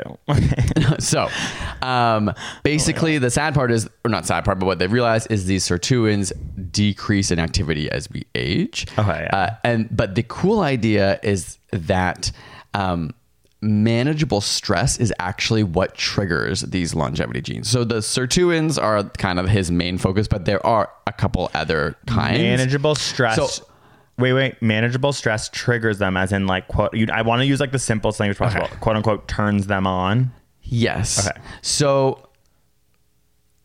So, um, basically, the sad part is, or not sad part, but what they've realized is these sirtuins decrease in activity as we age. Okay, yeah. Uh, and but the cool idea is that um, manageable stress is actually what triggers these longevity genes. So the sirtuins are kind of his main focus, but there are a couple other kinds. Manageable stress. So- wait, wait. Manageable stress triggers them, as in like quote. You, I want to use like the simplest language possible. Okay. Quote unquote turns them on. Yes. Okay. So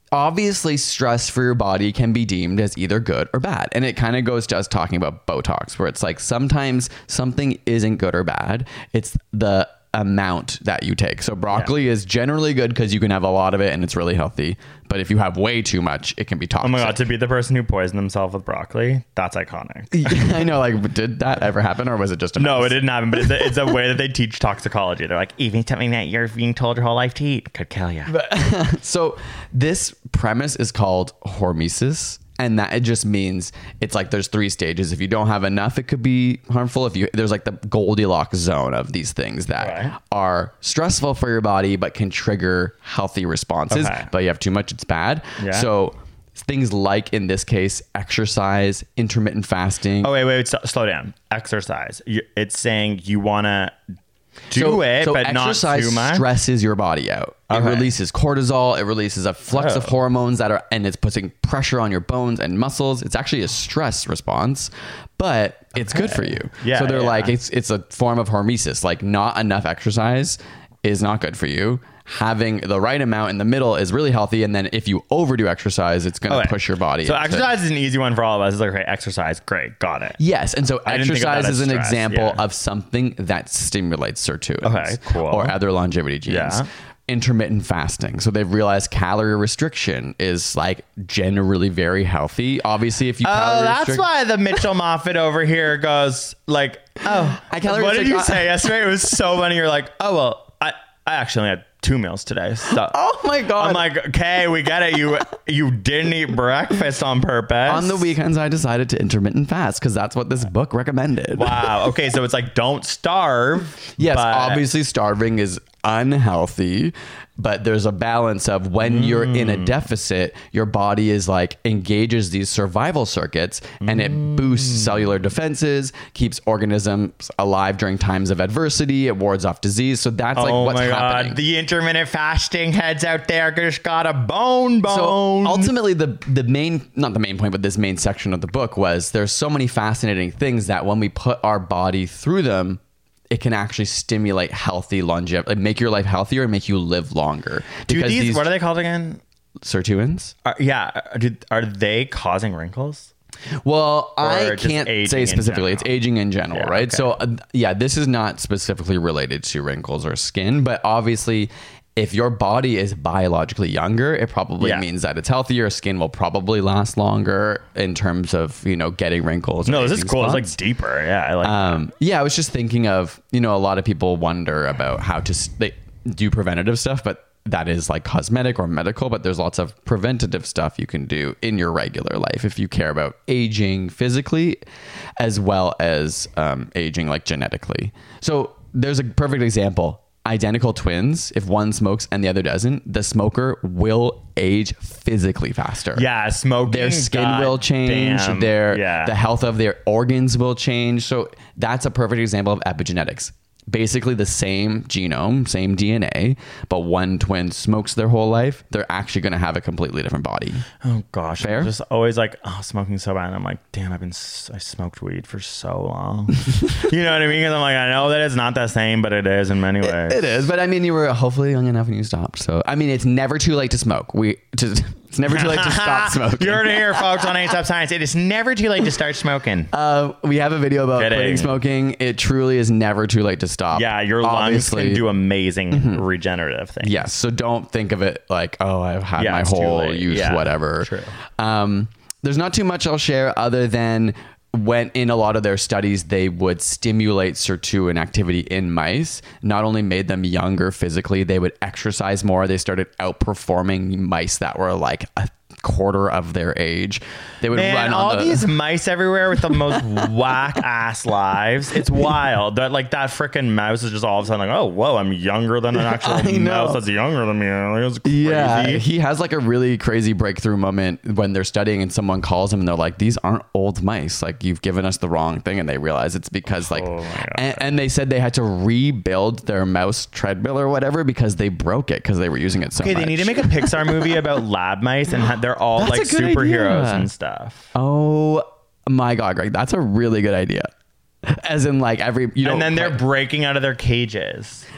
obviously stress for your body can be deemed as either good or bad. And it kind of goes to us talking about Botox, where it's like sometimes something isn't good or bad. It's the amount that you take. So broccoli yeah. is generally good because you can have a lot of it and it's really healthy. But if you have way too much, it can be toxic. Oh my God, to be the person who poisoned himself with broccoli, that's iconic. I know, like, did that ever happen or was it just a No, mess? it didn't happen, but it's a, it's a way that they teach toxicology. They're like, even something that you're being told your whole life to eat could kill you. But, so this premise is called hormesis. And that it just means it's like there's three stages. If you don't have enough, it could be harmful. If you there's like the Goldilocks zone of these things that right. are stressful for your body but can trigger healthy responses. Okay. But you have too much, it's bad. Yeah. So things like in this case, exercise, intermittent fasting. Oh wait, wait, wait so, slow down. Exercise. You, it's saying you want to do so, it, so but not too much. Stresses your body out. Okay. It releases cortisol. It releases a flux oh. of hormones that are, and it's putting pressure on your bones and muscles. It's actually a stress response, but it's okay. good for you. Yeah, so they're yeah. like, it's it's a form of hormesis. Like not enough exercise is not good for you. Having the right amount in the middle is really healthy. And then if you overdo exercise, it's going to okay. push your body. So exercise is an easy one for all of us. It's like, okay, exercise. Great. Got it. Yes. And so exercise is an stress. example yeah. of something that stimulates sirtuins okay, cool. or other longevity genes. Yeah. Intermittent fasting. So they've realized calorie restriction is like generally very healthy. Obviously, if you oh, calorie that's restrict- why the Mitchell Moffat over here goes like, oh, I calorie what restrict- did you say yesterday? It was so funny. You're like, oh well, I I actually only had two meals today. So oh my God. I'm like, okay, we get it. You you didn't eat breakfast on purpose. On the weekends, I decided to intermittent fast because that's what this book recommended. Wow. Okay, so it's like don't starve. Yes, but- obviously starving is unhealthy, but there's a balance of when mm. you're in a deficit, your body is like engages these survival circuits and mm. it boosts cellular defenses, keeps organisms alive during times of adversity, it wards off disease. So that's like oh what's my happening. God. The intermittent fasting heads out there just got a bone bone. So ultimately the the main, not the main point, but this main section of the book was there's so many fascinating things that when we put our body through them, it can actually stimulate healthy longevity, like make your life healthier and make you live longer. Do these, these, what are they called again? Sirtuins? Are, yeah. Are, are they causing wrinkles? Well, or I can't say specifically. It's aging in general, yeah, right? Okay. So, uh, yeah, this is not specifically related to wrinkles or skin, but obviously, if your body is biologically younger, it probably yeah. means that it's healthier. Skin will probably last longer in terms of, you know, getting wrinkles. No, this is cool. Spots. It's like deeper. Yeah, I like um, that. Yeah, I was just thinking of, you know, a lot of people wonder about how to they do preventative stuff, but that is like cosmetic or medical, but there's lots of preventative stuff you can do in your regular life if you care about aging physically as well as um, aging like genetically. So there's a perfect example. Identical twins, if one smokes and the other doesn't, the smoker will age physically faster. Yeah, smoking. Their skin God will change. Damn. Their yeah. the health of their organs will change. So that's a perfect example of epigenetics. Basically the same genome, same D N A, but one twin smokes their whole life, they're actually going to have a completely different body. Oh gosh. Fair? I'm just always like, oh, smoking so bad. And I'm like, damn, I've been, I smoked weed for so long. You know what I mean? Because I'm like, I know that it's not the same, but it is in many ways. It, it is. But I mean, you were hopefully young enough when you stopped. So, I mean, it's never too late to smoke. We just, it's never too late to stop smoking. You heard it here, folks, on Ain't Stop Science. It is never too late to start smoking. Uh, we have a video about Kidding. quitting smoking. It truly is never too late to stop. Yeah, your lungs can do amazing mm-hmm. regenerative things. Yes, so don't think of it like, oh, I've had yeah, my whole youth, yeah, whatever. True. Um, there's not too much I'll share other than when in a lot of their studies, they would stimulate sirtuin activity in mice, not only made them younger physically, they would exercise more. They started outperforming mice that were like a quarter of their age. They would Man, run on all the- these mice everywhere with the most whack ass lives. It's wild. That like that freaking mouse is just all of a sudden like, oh whoa, I'm younger than an actual mouse that's younger than me. Like, it's crazy. Yeah, he has like a really crazy breakthrough moment when they're studying and someone calls him and they're like, these aren't old mice. Like you've given us the wrong thing, and they realize it's because like, oh and, and they said they had to rebuild their mouse treadmill or whatever because they broke it because they were using it so okay, much. they need to make a Pixar movie about lab mice and ha- they're all That's like a good superheroes idea. and stuff. Oh my God, Greg, that's a really good idea. As in like every, you know, and then they're breaking out of their cages.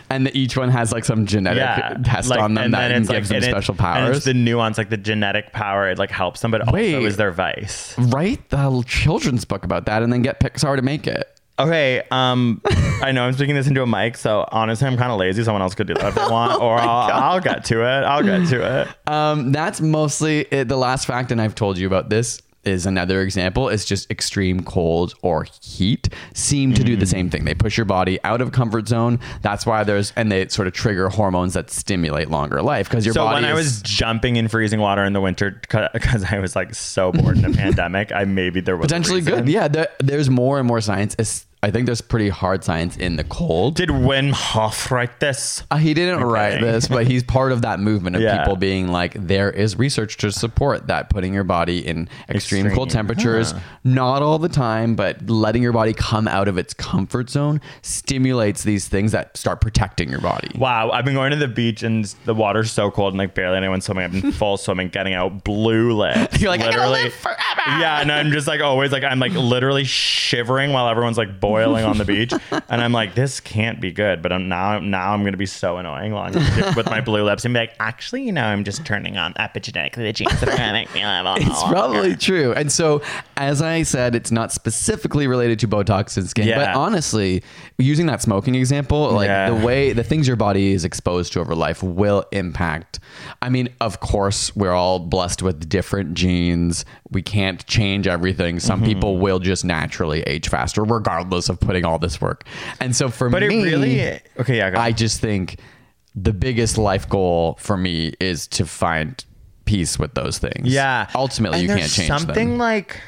And the, each one has like some genetic Yeah, test like, on them and that then it's gives like, them and special it, and powers. it's the nuance, like the genetic power, it like helps them, but it Wait. also is their vice. Write the children's book about that and then get Pixar to make it. Okay, um, I know I'm speaking this into a mic, so honestly, I'm kind of lazy. Someone else could do that if they want, or Oh I'll, I'll get to it. I'll get to it. Um, that's mostly it. The last fact, and I've told you about this, is another example. It's just extreme cold or heat seem to do the same thing. They push your body out of comfort zone. That's why there's, and they sort of trigger hormones that stimulate longer life because your So body when I is- was jumping in freezing water in the winter because I was like so bored in a pandemic, I maybe there was a potentially reason. good. Yeah, there, there's more and more science. It's, I think there's pretty hard science in the cold. Did Wim Hof write this? Uh, he didn't write this, but he's part of that movement of Yeah. people being like, there is research to support that putting your body in extreme, Extreme. cold temperatures, Huh. not all the time, but letting your body come out of its comfort zone stimulates these things that start protecting your body. Wow, I've been going to the beach and the water's so cold and like barely anyone swimming. I've been full swimming, getting out blue lit. You're like, "I'm gonna literally live forever." Yeah, and I'm just like always like I'm like literally shivering while everyone's like boiling on the beach, and I'm like, this can't be good. But I'm now now I'm gonna be so annoying while I'm with my blue lips and be like, actually, you know, I'm just turning on epigenetically the genes that are gonna make me live on. It's probably true. And so, as I said, it's not specifically related to Botox and skin, Yeah. but honestly, using that smoking example, like Yeah. the way the things your body is exposed to over life will impact. I mean, of course, we're all blessed with different genes. We can't change everything. Some Mm-hmm. people will just naturally age faster, regardless of putting all this work. And so, for But it me, really okay. Yeah, go I ahead. just think the biggest life goal for me is to find peace with those things. Yeah. Ultimately, And you there's can't change something them. like,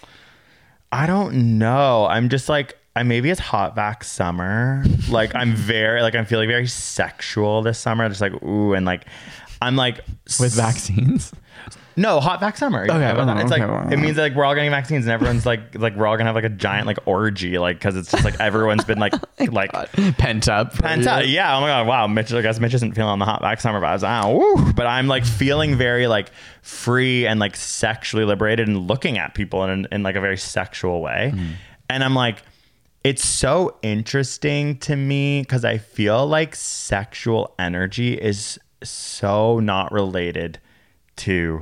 I don't know. I'm just like, I maybe it's hot vax summer. Like I'm very, like I'm feeling very sexual this summer. Just like, ooh. And like, I'm like. With vaccines? No, hot vax summer. You Okay, know about that? oh, It's okay, like, well, it means that like we're all getting vaccines and everyone's like, like we're all gonna have like a giant like orgy. Like, cause it's just like everyone's been like, like. Pent up. for Pent you. up. Yeah. Oh my God. Wow. Mitch, I guess Mitch isn't feeling the hot back summer vibes. Ah, woo. But I'm like feeling very like free and like sexually liberated and looking at people in, in like a very sexual way. Mm. And I'm like, it's so interesting to me because I feel like sexual energy is so not related to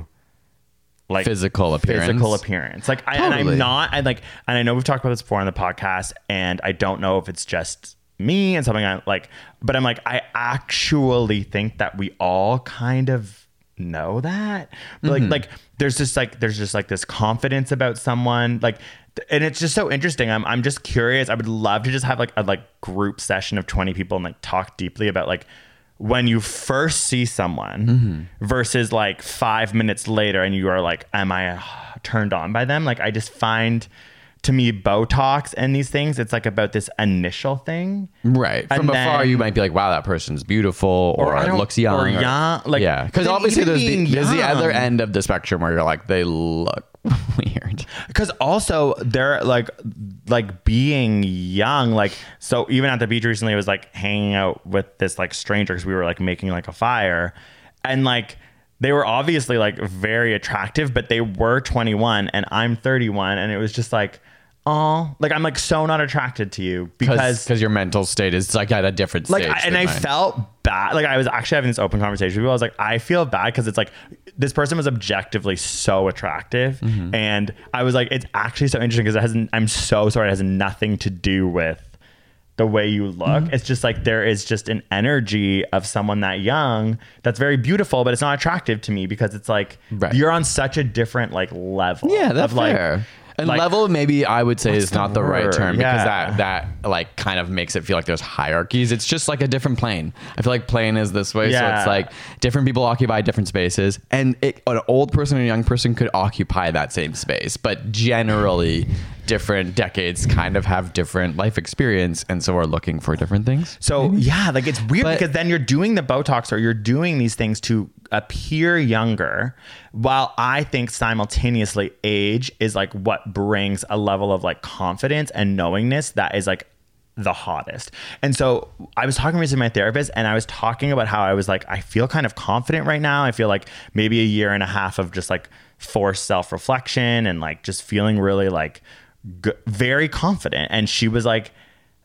like Physical appearance. physical appearance. Like, I, and Totally. I'm not, I like, and I know we've talked about this before on the podcast, and I don't know if it's just me and something I like, but I'm like, I actually think that we all kind of know that. But Mm-hmm. like, like there's just like, there's just like this confidence about someone, like, and it's just so interesting. I'm, I'm just curious. I would love to just have like a like group session of twenty people and like talk deeply about like when you first see someone Mm-hmm. versus like five minutes later and you are like, am I uh, turned on by them? Like, I just find to me Botox and these things, it's like about this initial thing. Right. From And afar, then- you might be like, wow, that person's beautiful or, Or I don't- looks young. or young, like- yeah. Because but obviously even there's the, being there's the other young- end of the spectrum where you're like, they look weird. Because also they're like, like being young, like, so even at the beach recently, I was like hanging out with this like stranger because we were like making like a fire, and like they were obviously like very attractive, but they were twenty-one and I'm thirty-one, and it was just like, oh, like I'm like so not attracted to you because Because your mental state is like at a different like stage. I, and than I mine. felt bad. Like I was actually having this open conversation with people. I was like, I feel bad because it's like this person was objectively so attractive, Mm-hmm. and I was like, it's actually so interesting because it hasn't. I'm so sorry, it has nothing to do with the way you look. Mm-hmm. It's just like there is just an energy of someone that young that's very beautiful, but it's not attractive to me because it's like Right. you're on such a different like level. Yeah, that's of, like, fair. And like- level, maybe I would say What's is the not the right word? term because Yeah. that that like kind of makes it feel like there's hierarchies. It's just like a different plane. I feel like plane is this way, so Yeah. it's like different people occupy different spaces, and it, an old person and a young person could occupy that same space, but generally, different decades kind of have different life experience, and so are looking for different things. So yeah, like it's weird But- because then you're doing the Botox or you're doing these things to appear younger, while I think simultaneously age is like what brings a level of like confidence and knowingness that is like the hottest. And so I was talking recently to my therapist, and I was talking about how I was like, I feel kind of confident right now. I feel like maybe a year and a half of just like forced self-reflection and like just feeling really like g- very confident. And she was like,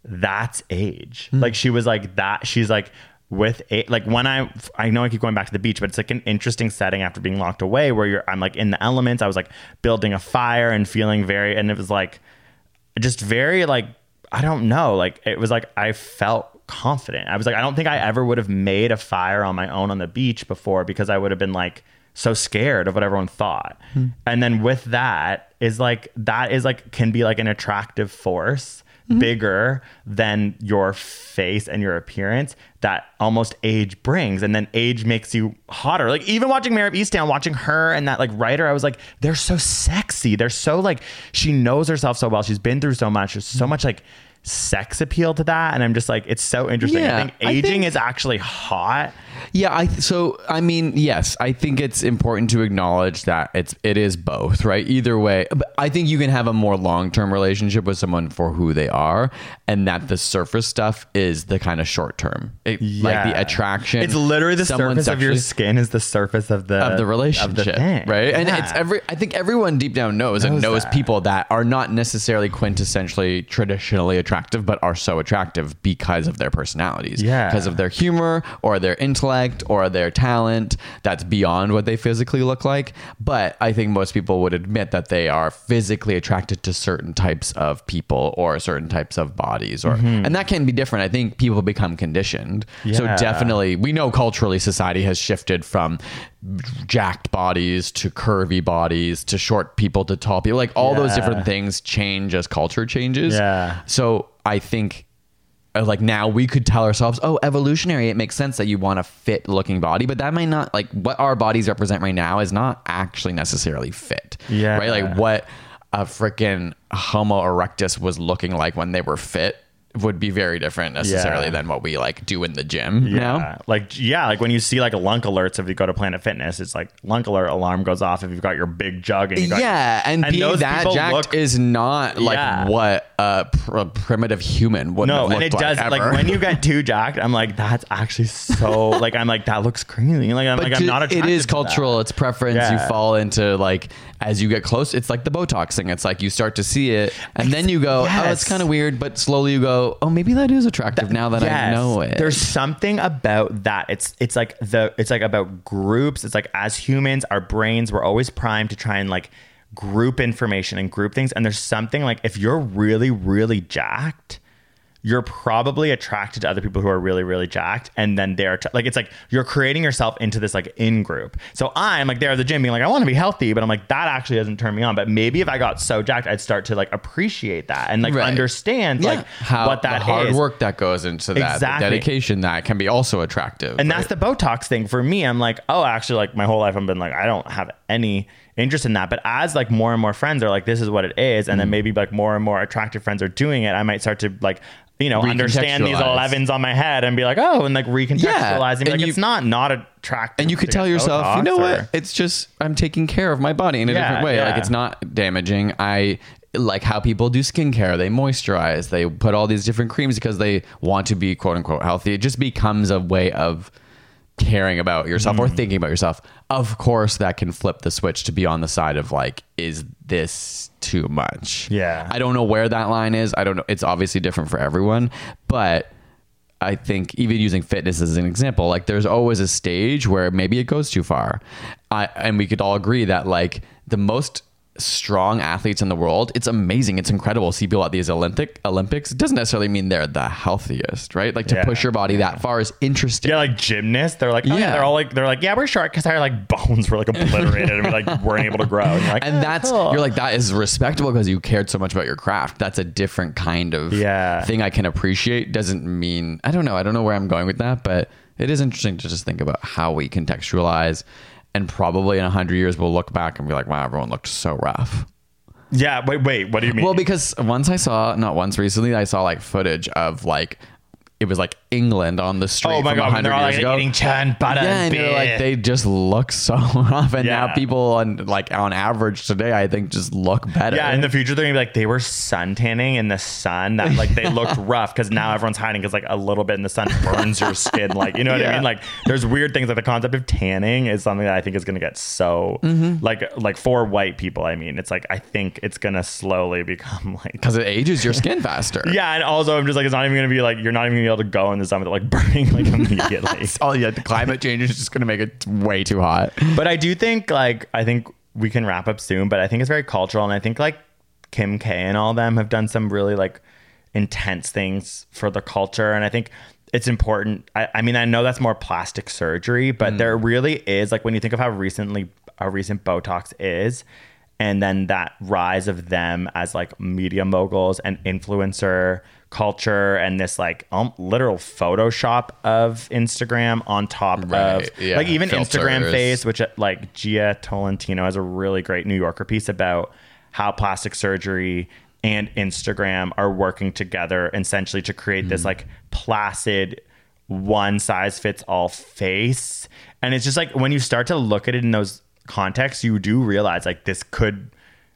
that's age. Mm. Like she was like that. She's like with a, like when I, I know I keep going back to the beach, but it's like an interesting setting after being locked away where you're, I'm like in the elements. I was like building a fire and feeling very, and it was like just very like, I don't know. Like it was like, I felt confident. I was like, I don't think I ever would have made a fire on my own on the beach before because I would have been like so scared of what everyone thought. Hmm. And then with that is like, that is like, can be like an attractive force, mm-hmm. bigger than your face and your appearance that almost age brings. And then age makes you hotter. Like even watching Mare of Easttown, watching her and that like writer, I was like, they're so sexy. They're so like, she knows herself so well. She's been through so much. There's so much like sex appeal to that, and I'm just like, it's so interesting. Yeah, I think aging I think, is actually hot. Yeah, I so I mean, yes, I think it's important to acknowledge that it's it is both, right? Either way, but I think you can have a more long-term relationship with someone for who they are, and that the surface stuff is the kind of short-term, it, yeah. like the attraction. It's literally the surface of your skin is the surface of the of the relationship, of the thing. Right? Yeah. And it's every. I think everyone deep down knows, knows and knows that. People that are not necessarily quintessentially traditionally attractive, but are so attractive because of their personalities, yeah, because of their humor or their intellect or their talent that's beyond what they physically look like. But I think most people would admit that they are physically attracted to certain types of people or certain types of bodies, or mm-hmm. and that can be different. I think people become conditioned. Yeah. So definitely, we know culturally society has shifted from jacked bodies to curvy bodies to short people to tall people. Like all yeah. those different things change as culture changes. Yeah. So I think like now we could tell ourselves, oh, evolutionary, it makes sense that you want a fit looking body, but that might not, like what our bodies represent right now is not actually necessarily fit. Yeah. Right? Like what a freaking Homo erectus was looking like when they were fit would be very different necessarily yeah. than what we like do in the gym yeah. now. Like, yeah, like when you see like lunk alerts, if you go to Planet Fitness, it's like lunk alert alarm goes off if you've got your big jug. And you got yeah. your, and, and being that jacked look, is not like yeah. what a, pr- a primitive human would no, have and it like does ever. like when you get too jacked, I'm like, that's actually so like, I'm like, that looks crazy. Like, I'm but like, to, I'm not attracted it is to cultural. That. It's preference. Yeah. You fall into like, as you get close, it's like the Botox thing. It's like you start to see it and then you go, yes. oh, it's kind of weird, but slowly you go, oh, maybe that is attractive that, now that yes. I know it. There's something about that. It's it's like the it's like about groups. It's like as humans, our brains were always primed to try and like group information and group things. And there's something like if you're really, really jacked, you're probably attracted to other people who are really, really jacked. And then they're t- like, it's like you're creating yourself into this like in group. So I'm like there at the gym being like, I want to be healthy, but I'm like, that actually doesn't turn me on. But maybe if I got so jacked, I'd start to like appreciate that and like right. understand yeah. like how what that the hard is. work that goes into that, exactly. the dedication that can be also attractive. And right? that's the Botox thing for me. I'm like, oh, actually like my whole life I've been like, I don't have any interest in that. But as like more and more friends are like, this is what it is. And mm. then maybe like more and more attractive friends are doing it. I might start to like, you know, understand these elevens on my head and be like, oh, and like recontextualizing. Yeah. And like, you, it's not not attractive. And you could tell yourself, you know or, what? It's just, I'm taking care of my body in a yeah, different way. Yeah. Like it's not damaging. I like how people do skincare. They moisturize. They put all these different creams because they want to be quote unquote healthy. It just becomes a way of caring about yourself mm. or thinking about yourself. Of course, that can flip the switch to be on the side of like, is this too much? Yeah. I don't know where that line is. I don't know. It's obviously different for everyone, but I think even using fitness as an example, like there's always a stage where maybe it goes too far. I, and we could all agree that like the most strong athletes in the world, it's amazing, it's incredible. See people at these Olympic Olympics, it doesn't necessarily mean they're the healthiest, right? Like to yeah, push your body yeah. that far is interesting. Yeah, like gymnasts, they're like, oh, yeah. yeah, they're all like, they're like, yeah, we're short because our like bones were like obliterated and we like weren't able to grow. And you're like, and oh, that's cool. you're like, that is respectable because you cared so much about your craft. That's a different kind of yeah. thing I can appreciate. Doesn't mean, I don't know, I don't know where I'm going with that, but it is interesting to just think about how we contextualize. And probably in a hundred years we'll look back and be like, wow, everyone looked so rough. Yeah, wait, wait, what do you mean? Well, because once I saw, not once recently, I saw like footage of like it was like England on the street. Oh my from god, one hundred they're all years like ago. eating churn butter. Yeah, and and you're like beer. they just look so rough, and Yeah. now people on like on average today, I think, just look better. Yeah, in the future they're gonna be like they were sun tanning in the sun that like they looked rough because now everyone's hiding because like a little bit in the sun burns your skin. Like you know what Yeah. I mean? Like there's weird things like the concept of tanning is something that I think is gonna get so Mm-hmm. like like for white people. I mean, it's like I think it's gonna slowly become like because it ages your skin faster. yeah, and also I'm just like it's not even gonna be like you're not even gonna be able to go in the sun without like burning like immediately. Oh yeah, the climate change is just going to make it way too hot. But I do think like I think we can wrap up soon, but I think it's very cultural, and I think like Kim K and all them have done some really like intense things for the culture, and I think it's important. I, I mean, I know that's more plastic surgery, but mm. there really is like when you think of how recently how recent Botox is, and then that rise of them as like media moguls and influencer culture and this like um, literal Photoshop of Instagram on top right, of yeah. like even Filters. Instagram face, which like Gia Tolentino has a really great New Yorker piece about how plastic surgery and Instagram are working together essentially to create mm. this like placid one size fits all face. And it's just like when you start to look at it in those contexts, you do realize like this could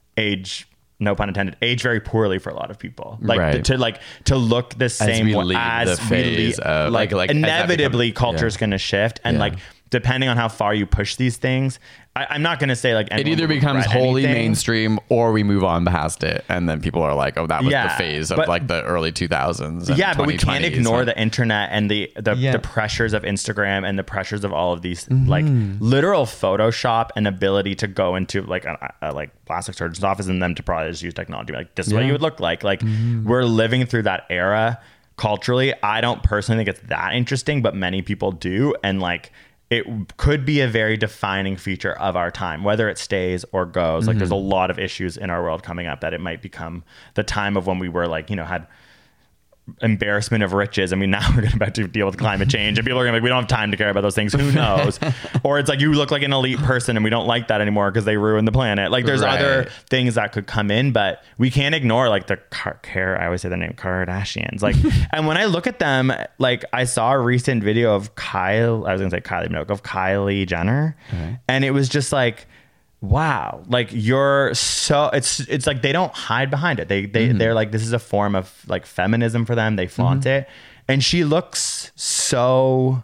age, no pun intended, age very poorly for a lot of people. Like right. to like to look the same we way leave as the phase we leave, of, like, like, like inevitably become, culture is yeah. going to shift, and yeah. like depending on how far you push these things, I, I'm not going to say like it either becomes wholly anything. mainstream or we move on past it, and then people are like, oh, that was Yeah, the phase of but- like the early two thousands. Yeah, but we can't ignore so. the internet and the the, Yeah. the pressures of Instagram and the pressures of all of these Mm-hmm. like literal Photoshop and ability to go into like a, a like plastic surgeon's office and them to probably just use technology. Like this is what Yeah. you would look like. Like Mm-hmm. we're living through that era culturally. I don't personally think it's that interesting, but many people do, and like it could be a very defining feature of our time, whether it stays or goes. Like Mm-hmm. there's a lot of issues in our world coming up that it might become the time of when we were like, you know, had embarrassment of riches. I mean, now we're about to deal with climate change and people are gonna be like, we don't have time to care about those things. Who knows? Or it's like you look like an elite person and we don't like that anymore because they ruined the planet. Like there's Right. other things that could come in, but we can't ignore like the car care. I always say the name Kardashians. Like, and when I look at them, like I saw a recent video of Kyle, I was gonna say Kylie Minogue, of Kylie Jenner. Okay. And it was just like, wow, like you're so it's it's like they don't hide behind it. They they Mm-hmm. they're like this is a form of like feminism for them. They flaunt Mm-hmm. it, and she looks so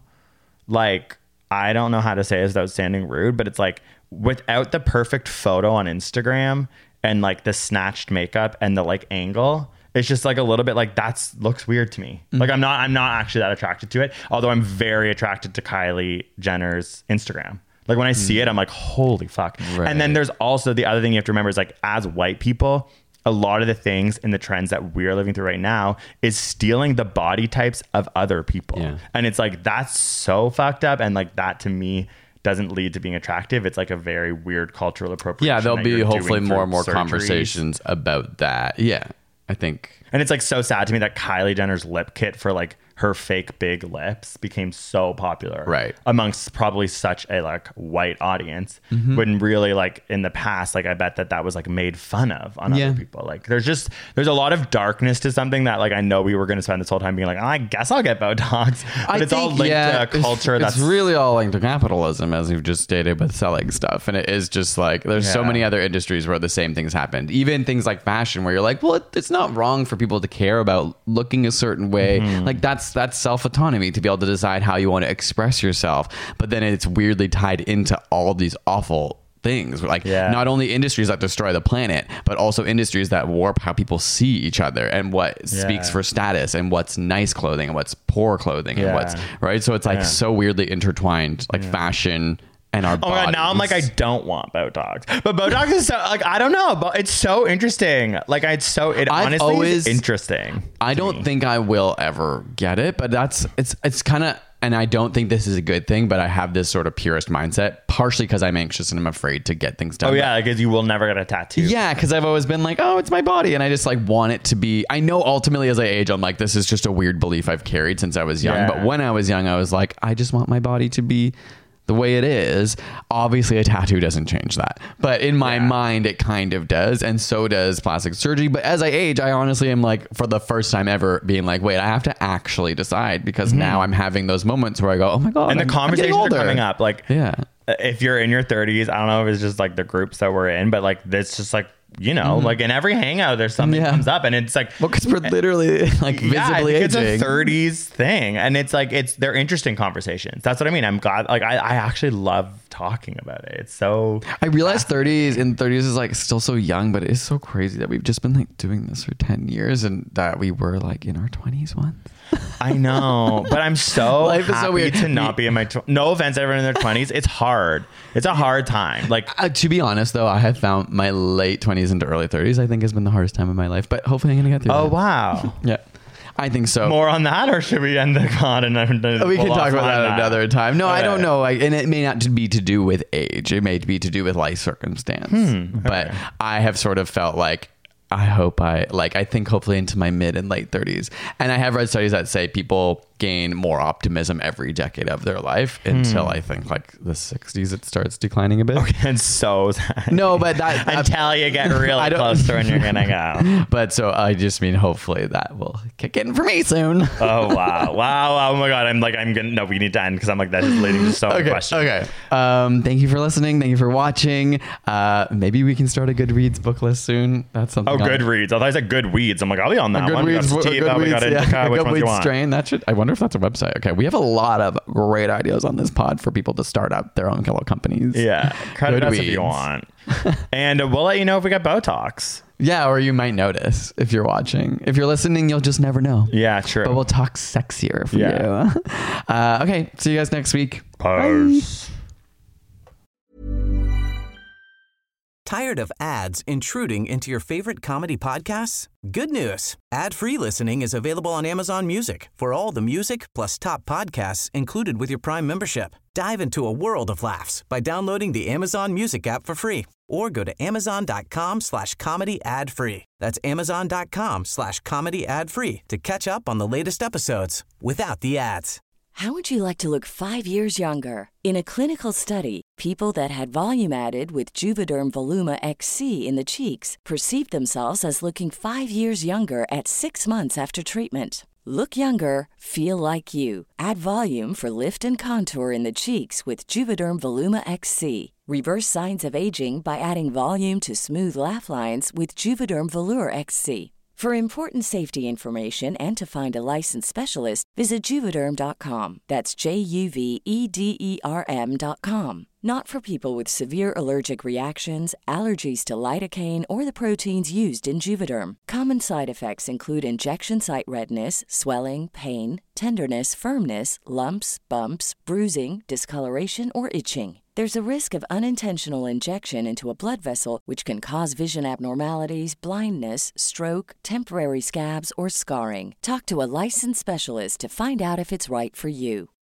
like I don't know how to say this without sounding rude, but it's like without the perfect photo on Instagram and like the snatched makeup and the like angle. It's just like a little bit like that's looks weird to me. Mm-hmm. Like I'm not I'm not actually that attracted to it. Although I'm very attracted to Kylie Jenner's Instagram. Like when I see it, I'm like, holy fuck. Right. And then there's also the other thing you have to remember is like as white people, a lot of the things and the trends that we're living through right now is stealing the body types of other people. Yeah. And it's like, that's so fucked up. And like that to me doesn't lead to being attractive. It's like a very weird cultural appropriation. Yeah, there'll that be you're hopefully doing more through and more surgeries. conversations about that. Yeah, I think. And it's like so sad to me that Kylie Jenner's lip kit for like her fake big lips became so popular Right. amongst probably such a like white audience Mm-hmm. when really like in the past like I bet that that was like made fun of on Yeah. other people. Like there's just there's a lot of darkness to something that like I know we were going to spend this whole time being like, oh, I guess I'll get Botox, but I it's all think, linked yeah, to a culture it's, that's it's really all linked to capitalism, as you've just stated, with selling stuff. And it is just like there's so Yeah. many other industries where the same things happened. Even things like fashion, where you're like, well, it, it's not wrong for people to care about looking a certain way. Mm-hmm. Like that's that's self autonomy to be able to decide how you want to express yourself. But then it's weirdly tied into all these awful things, like Yeah. not only industries that destroy the planet, but also industries that warp how people see each other and what Yeah. speaks for status and what's nice clothing and what's poor clothing and Yeah. what's right. So it's like Yeah. so weirdly intertwined, like fashion and our Oh my god! Now I'm like, I bodies. don't want Botox, but Botox is so like I don't know, but it's so interesting. Like it's so it I've honestly always- is interesting. I to don't me. think I will ever get it, but that's it's it's kind of, and I don't think this is a good thing, but I have this sort of purist mindset, partially because I'm anxious and I'm afraid to get things done. Oh yeah, because you will never get a tattoo. Yeah, because I've always been like, oh, it's my body. And I just like want it to be. I know ultimately as I age, I'm like, this is just a weird belief I've carried since I was young. Yeah. But when I was young, I was like, I just want my body to be the way it is. Obviously a tattoo doesn't change that, but in my yeah. mind it kind of does, and so does plastic surgery. But as I age, I honestly am like, for the first time ever, being like, wait, I have to actually decide, because mm-hmm. now I'm having those moments where I go, oh my god, and I'm, the conversations are coming up, like yeah if you're in your thirties, I don't know if it's just like the groups that we're in, but like it's just like, you know, mm-hmm. like in every hangout there's something yeah. comes up, and it's like, well, because we're literally like yeah, visibly it's aging. a thirties thing, and it's like, it's they're interesting conversations. That's what I mean. I'm glad, like I, I actually love talking about it. It's so I realize thirties in thirties is like still so young, but it is so crazy that we've just been like doing this for ten years, and that we were like in our twenties once. I know, but I'm so Life happy is so weird to not be in my tw- no offense to everyone in their twenties. It's hard. It's a hard time. Like uh, to be honest though, I have found my late twenties into early thirties I think has been the hardest time of my life, but hopefully I'm gonna get through oh that. Wow. Yeah, I think so. More on that, or should we end the con and uh, we can talk about that, that another time. No, okay. I don't know. Like, and it may not be to do with age. It may be to do with life circumstance. Hmm, but okay. I have sort of felt like, I hope I like, I think hopefully into my mid and late thirties. And I have read studies that say people gain more optimism every decade of their life hmm. until I think like the sixties, it starts declining a bit. Okay, and so sad. No, but that until you get really close to when you're gonna go. But so I just mean hopefully that will kick in for me soon. Oh wow, wow, oh my god, I'm like, I'm gonna no, we need to end because I'm like, that is leading to so many okay, questions. Okay. Um, thank you for listening. Thank you for watching. Uh, maybe we can start a Goodreads book list soon. That's something. Oh, Goodreads. I thought I said Goodweeds. I'm like, I'll be on that a one. We got Goodweeds, sativa, we got yeah, indica. Which ones you want? Strain. That should. I wonder if that's a website. Okay, we have a lot of great ideas on this pod for people to start up their own little companies. Yeah, credit us if Goodweeds. you want. And uh, we'll let you know if we got Botox. Yeah, or you might notice if you're watching. If you're listening, you'll just never know. Yeah, true. But we'll talk sexier for yeah. you. Uh, okay, see you guys next week. Peace. Tired of ads intruding into your favorite comedy podcasts? Good news. Ad-free listening is available on Amazon Music for all the music plus top podcasts included with your Prime membership. Dive into a world of laughs by downloading the Amazon Music app for free or go to amazon.com slash comedy ad free. That's amazon.com slash comedy ad free to catch up on the latest episodes without the ads. How would you like to look five years younger? In a clinical study, people that had volume added with Juvederm Voluma X C in the cheeks perceived themselves as looking five years younger at six months after treatment. Look younger, feel like you. Add volume for lift and contour in the cheeks with Juvederm Voluma X C. Reverse signs of aging by adding volume to smooth laugh lines with Juvederm Volure X C. For important safety information and to find a licensed specialist, visit Juvederm dot com. That's J U V E D E R M dot com. Not for people with severe allergic reactions, allergies to lidocaine, or the proteins used in Juvederm. Common side effects include injection site redness, swelling, pain, tenderness, firmness, lumps, bumps, bruising, discoloration, or itching. There's a risk of unintentional injection into a blood vessel, which can cause vision abnormalities, blindness, stroke, temporary scabs, or scarring. Talk to a licensed specialist to find out if it's right for you.